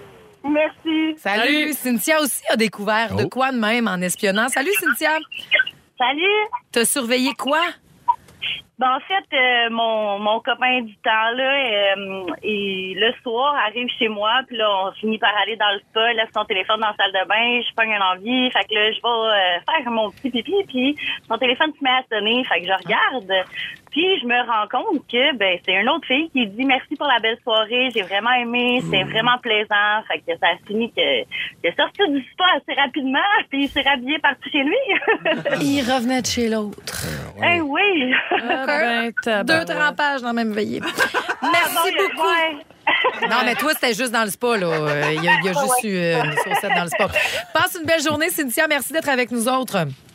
Merci. Salut. Salut. Cynthia aussi a découvert de Oh. quoi de même en espionnant. Salut, Cynthia. Salut. T'as surveillé quoi? Ben, en fait, euh, mon, mon copain du temps, là, euh, et le soir, arrive chez moi, puis là, on finit par aller dans le spa, laisse son téléphone dans la salle de bain, je pogne un envie, fait que là, je vais euh, faire mon petit pipi, puis son téléphone se met à sonner, fait que je regarde, puis je me rends compte que, ben, c'est une autre fille qui dit merci pour la belle soirée, j'ai vraiment aimé, c'était vraiment plaisant, fait que ça a fini que, qu'il est sorti du spa assez rapidement, puis il s'est rhabillé parti chez lui. Il revenait de chez l'autre. Eh oui! Ah, ben, tabarouette. Deux trempages dans la même veillée. Merci beaucoup. Non, mais toi, c'était juste dans le spa, là. Euh, Il y a, il y a juste eu euh, une saucette dans le spa. Passe une belle journée, Cynthia. Merci d'être avec nous autres.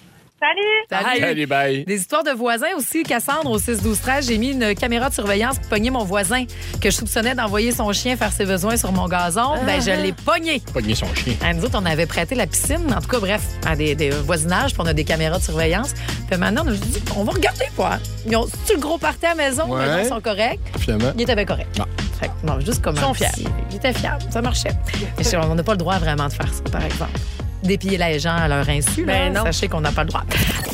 Salut! Allez, bye. Des histoires de voisins aussi. Cassandre, au six douze treize, j'ai mis une caméra de surveillance pour pogner mon voisin que je soupçonnais d'envoyer son chien faire ses besoins sur mon gazon. Ben, je l'ai pogné. Pogner son chien. À nous autres, on avait prêté la piscine. En tout cas, bref, à des, des voisinages, puis on a des caméras de surveillance. Puis maintenant, on a dit, on va regarder, quoi. Ils ont, c'est-tu le gros party à la maison? Ouais. Maintenant, ils sont corrects. Finalement. Il était bien correct. Non. Fait que, non, juste comme Ils sont un fiers. petit- Il était fiable. Ça marchait. Mais je- on n'a pas le droit vraiment de faire ça, par exemple. Dépiller les gens à leur insu. Ben là, non. Sachez qu'on n'a pas le droit.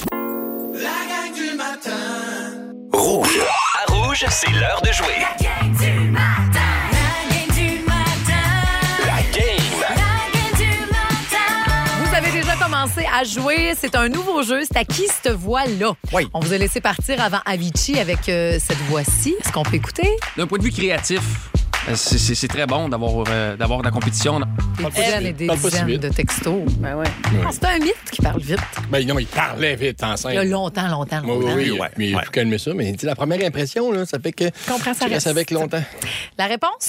La gang du matin. Rouge. À Rouge, c'est l'heure de jouer. La gang du matin. La gang du matin. La game. La gang du matin. Vous avez déjà commencé à jouer. C'est un nouveau jeu. C'est à qui cette voix-là? Oui. On vous a laissé partir avant Avicii avec euh, cette voix-ci. Est-ce qu'on peut écouter? D'un point de vue créatif, euh, c'est- c'est c'est très bon d'avoir euh, d'avoir de la compétition. Des Parle pas si dizaines vite. et des Parle pas si dizaines vite. de textos. Ben ouais. Ah, c'est un mythe qui parle vite. Ben non, il parlait vite enceinte. Il y a longtemps, longtemps, Oui, longtemps. oui, oui. Ouais, Mais il ouais. faut calmer ça. Mais tu sais, la première impression, là, ça fait que Comprends, ça tu restes reste. avec longtemps. La réponse?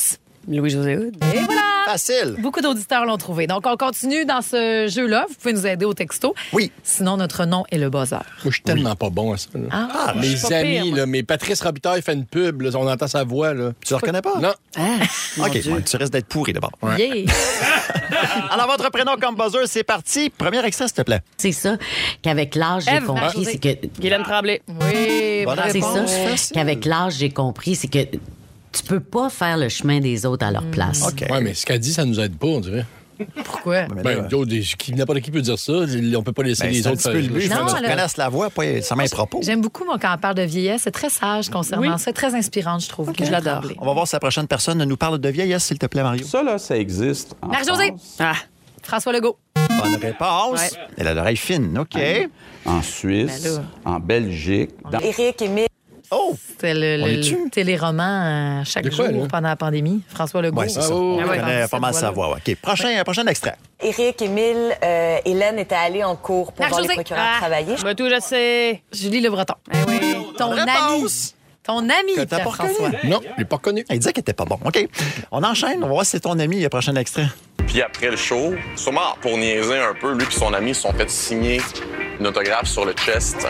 Louis-José Hood. Et voilà! Facile. Beaucoup d'auditeurs l'ont trouvé. Donc, on continue dans ce jeu-là. Vous pouvez nous aider au texto. Oui. Sinon, notre nom est le buzzer. Moi, je suis tellement oui. pas bon à ça. Là. Ah, ah mes je suis pas amis, pire, là, mais Patrice Robitaille fait une pub, là, on entend sa voix. Là. Tu le reconnais pas? Non. Ah, OK, ouais, tu risques d'être pourri d'abord. Ouais. Yeah. Alors, votre prénom comme buzzer, c'est parti. Premier extrait, s'il te plaît. C'est ça qu'avec l'âge, j'ai Ève, compris, ah, c'est que... Guylaine Tremblay. Oui, Bonne C'est réponse. ça Facile. qu'avec l'âge, j'ai compris, c'est que tu peux pas faire le chemin des autres à leur place. OK. Oui, mais ce qu'elle dit, ça nous aide pas, on dirait. Pourquoi? Mais Ben, là, d'autres, des- qui- n'importe qui peut dire ça. On peut pas laisser ben, les c'est un autres petit peu le but. Il faut Non, que tu là- reconnaisses la voix, pas sa main propos. J'aime beaucoup, moi, quand on parle de vieillesse. C'est très sage concernant Oui. ça. Très inspirante, je trouve. Je l'adore. On va voir si la prochaine personne nous parle de vieillesse, s'il te plaît, Mario. Ça, là, ça existe. en Marie-Josée. France, Ah. François Legault. Bonne réponse. Ouais. Elle a l'oreille fine. OK. En Suisse, Ben là. en Belgique. Dans... Éric, Émile. Oh! C'était le, On le- est-tu? le téléroman euh, chaque De quoi, jour là? pendant la pandémie. François Legault. Oui, c'est Ah, ça. oui, On oui, oui. connaît pas mal Cette sa voix-là. voix. OK. Prochain, prochain extrait. Éric, Émile, euh, Hélène était allée en cours pour voir les Marie-Josée. procureurs Ah. travailler. Ben, tout, je sais. Julie Le Breton. oui. Ton Bonne ami. réponse. Ton ami, Que t'as Pierre pas reconnu. François. Non, je l'ai pas reconnu. Elle disait qu'elle était pas bon. OK. On enchaîne. On va voir si c'est ton ami, le prochain extrait. Puis après le show, sûrement pour niaiser un peu, lui et son ami se sont fait signer une autographe sur le chest.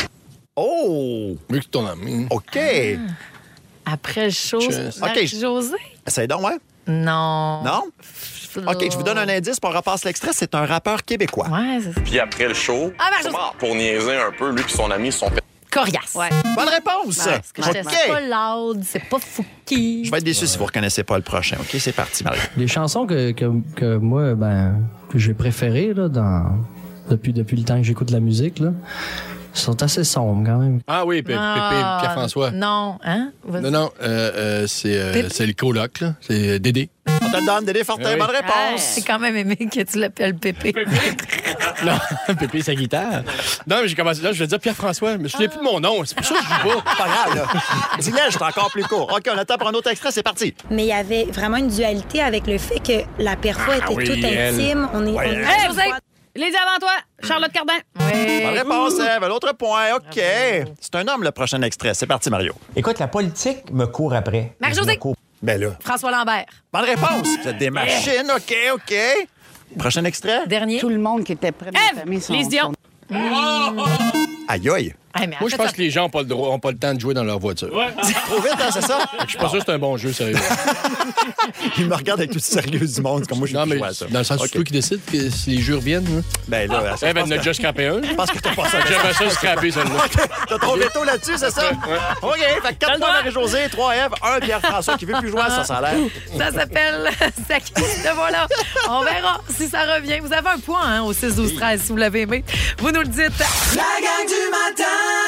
Oh! Mieux que ton ami. OK. Après le show, Chess. Marie-Josée? Essaye donc, ouais. Non. Non? OK, je vous donne un indice, puis on repasse l'extrait. C'est un rappeur québécois. Ouais, c'est ça. Puis après le show, Ah, Marie-Josée. sûrement pour niaiser un peu, lui et son ami se sont fait... Coriace. Ouais. Bonne réponse! Ouais, parce que OK. c'est pas loud, c'est pas fouki. Je vais être déçu si vous ne reconnaissez pas le prochain. OK, c'est parti, Marie. Les chansons que, que, que moi, ben, que j'ai préférées là, dans, depuis, depuis le temps que j'écoute la musique, là, sont assez sombres quand même. Ah oui, Pépé, Ah, Pierre-François. Non, hein? Vas-y. Non, non, euh, euh, c'est euh, Pépé. c'est le coloc, là. C'est Dédé. On te le donne, Dédé Fortin. Oui. Bonne Hey, réponse. c'est quand même aimé que tu l'appelles Pépé. Non, Pépé, sa guitare. Non, mais j'ai commencé là, je vais dire Pierre-François, mais je ne souviens plus de mon nom. C'est pour ça que je joue pas. Pas grave, là. Dis-le, je suis encore plus court. OK, on attend pour un autre extrait. C'est parti. Mais il y avait vraiment une dualité avec le fait que la perfo était oui, toute elle. intime. On est, Ouais, on est- elle. Hey, José. Les avant toi, Charlotte Cardin. Bonne réponse, Ève. L'autre point. OK. C'est un homme, le prochain extrait. C'est parti, Mario. Écoute, la politique me court après. Marie-Josée. Me court- Ben là. François Lambert. Bonne réponse. Vous êtes des machines. OK, OK. Prochain extrait. Dernier. Tout le monde qui était près de Ève, la famille sont... Lise Dion. sont- Aïe, aïe. Hey, mais en Moi, je fait, pense ça- que les gens n'ont pas, le droit- ont pas le temps de jouer dans leur voiture. Trop vite, hein, c'est ça? Je suis pas sûr que c'est un bon jeu, sérieux. Il me regarde avec tout le sérieux du monde. Comme moi, je Non, suis mais joué à ça. dans le sens où OK. c'est toi qui décides que si les jeux reviennent. Hein? Ben là, Eh ben, on a déjà scrappé un. Je pense que t'as pas ça. J'aimerais ça scraper, celle-là. T'as trop veto là-dessus, c'est ça? OK, fait que quatre points Marie-Josée, trois Ève, un Pierre-François qui veut plus jouer à ça, ça a l'air. Ça s'appelle Sacré. Voilà. On verra si ça revient. Vous avez un point hein, au six douze treize si vous l'avez aimé. Vous nous le dites. La gang du matin!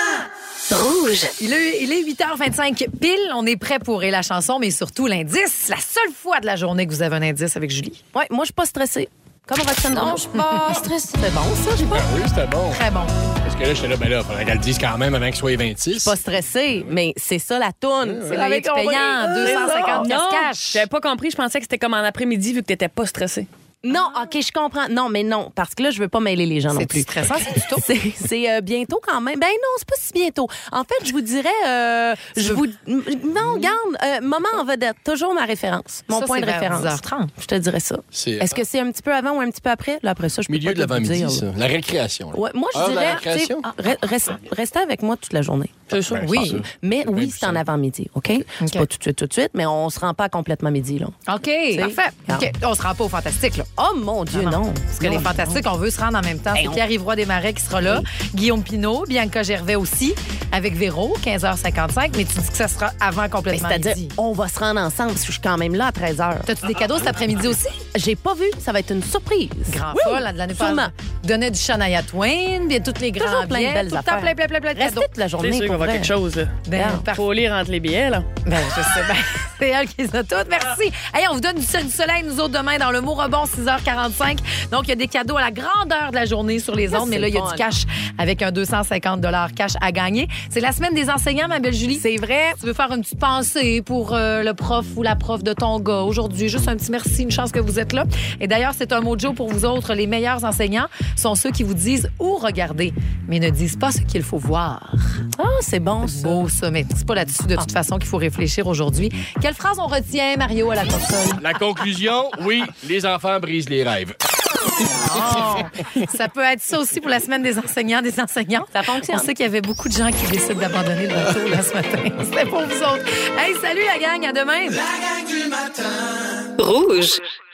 Rouge. Il est, il est huit heures vingt-cinq pile. On est prêt pour et la chanson, mais surtout l'indice. La seule fois de la journée que vous avez un indice avec Julie. Ouais, moi, je suis pas stressée. Comme Roxane. Non, je suis pas stressée. C'est bon, ça, j'ai pas. Ben oui, c'était bon. Très bon. Parce que là, j'étais là, ben là, faudrait qu'elle le dise quand même avant qu'il soit vingt-six. Pas stressée, mais c'est ça la toune. C'est la X payant, deux cent cinquante Non, cash. j'avais pas compris. Je pensais que c'était comme en après-midi vu que t'étais pas stressée. Non, OK, je comprends. Non, mais non, parce que là, je veux pas mêler les gens non C'est plus. stressant, c'est du tôt. C'est, c'est euh, bientôt quand même. Ben non, c'est pas si bientôt. En fait, je vous dirais, euh, je vous, non, garde, euh, moment en vedette, toujours ma référence, mon Ça, point c'est de vers référence. dix heures trente. Je te dirais ça. C'est- Est-ce que c'est un petit peu avant ou un petit peu après? Là, après ça, je peux Milieu pas de te vous l'avant-midi, dire, ça. là. La récréation. là. Ouais, moi, je Heure de la dirais, récréation? tu sais, ah, reste- restez avec moi toute la journée. C'est ça. Ben, Oui, c'est ça. mais C'est bien oui, plus c'est en simple. avant-midi, OK? C'est pas tout de suite, tout de suite, mais on se rend pas complètement midi, là. OK, parfait. OK, on se rend pas au Fantastique, là. Oh mon Dieu, Non, non. non. Parce que Non, les non. Fantastiques, on veut se rendre en même temps. Ben, C'est on- Pierre-Yves Roy Desmarais qui sera là, Guillaume Pinault, Bianca Gervais aussi, avec Véro, quinze heures cinquante-cinq, mais tu dis que ça sera avant Ben, complètement c'est-à-dire, midi. on va se rendre ensemble parce que je suis quand même là à treize heures. T'as-tu des cadeaux cet après-midi aussi? J'ai pas vu, ça va être une surprise. Grand Oui, folle, de l'année passée. sûrement. Donnait du Shania Twain, bien toutes les grands Toujours plein de billets, belles tout le temps affaires. plein, plein, plein, plein de Restez cadeaux. toute la journée C'est sûr pour qu'on va vrai. quelque chose, là. Ben, Regarde, parfait. faut lire entre les billets, là. Ben, je sais bien. C'est elle qui les a toutes. Merci. Hey, on vous donne du, du soleil, nous autres, demain, dans le mot rebond, six heures quarante-cinq. Donc, il y a des cadeaux à la grandeur de la journée sur les Ça, ondes, mais c'est là, il y a fun. du cash avec un deux cent cinquante cash à gagner. C'est la semaine des enseignants, ma belle Julie. C'est vrai. Tu veux faire une petite pensée pour euh, le prof ou la prof de ton gars aujourd'hui. Juste un petit merci, une chance que vous êtes là. Et d'ailleurs, c'est un mojo pour vous autres. Les meilleurs enseignants sont ceux qui vous disent où regarder, mais ne disent pas ce qu'il faut voir. Ah, c'est bon, ça. Beau, ça. Mais c'est pas là-dessus, de toute façon, qu'il faut réfléchir aujourd'hui. Quelle phrase on retient, Mario, à la console? La conclusion, oui, les enfants brisent les rêves. Oh, ça peut être ça aussi pour la semaine des enseignants, des enseignantes. Ça fonctionne. On sait qu'il y avait beaucoup de gens qui décident d'abandonner le bateau là, ce matin. C'était pour vous autres. Hey, salut la gang, à demain. La gang du matin. Rouge.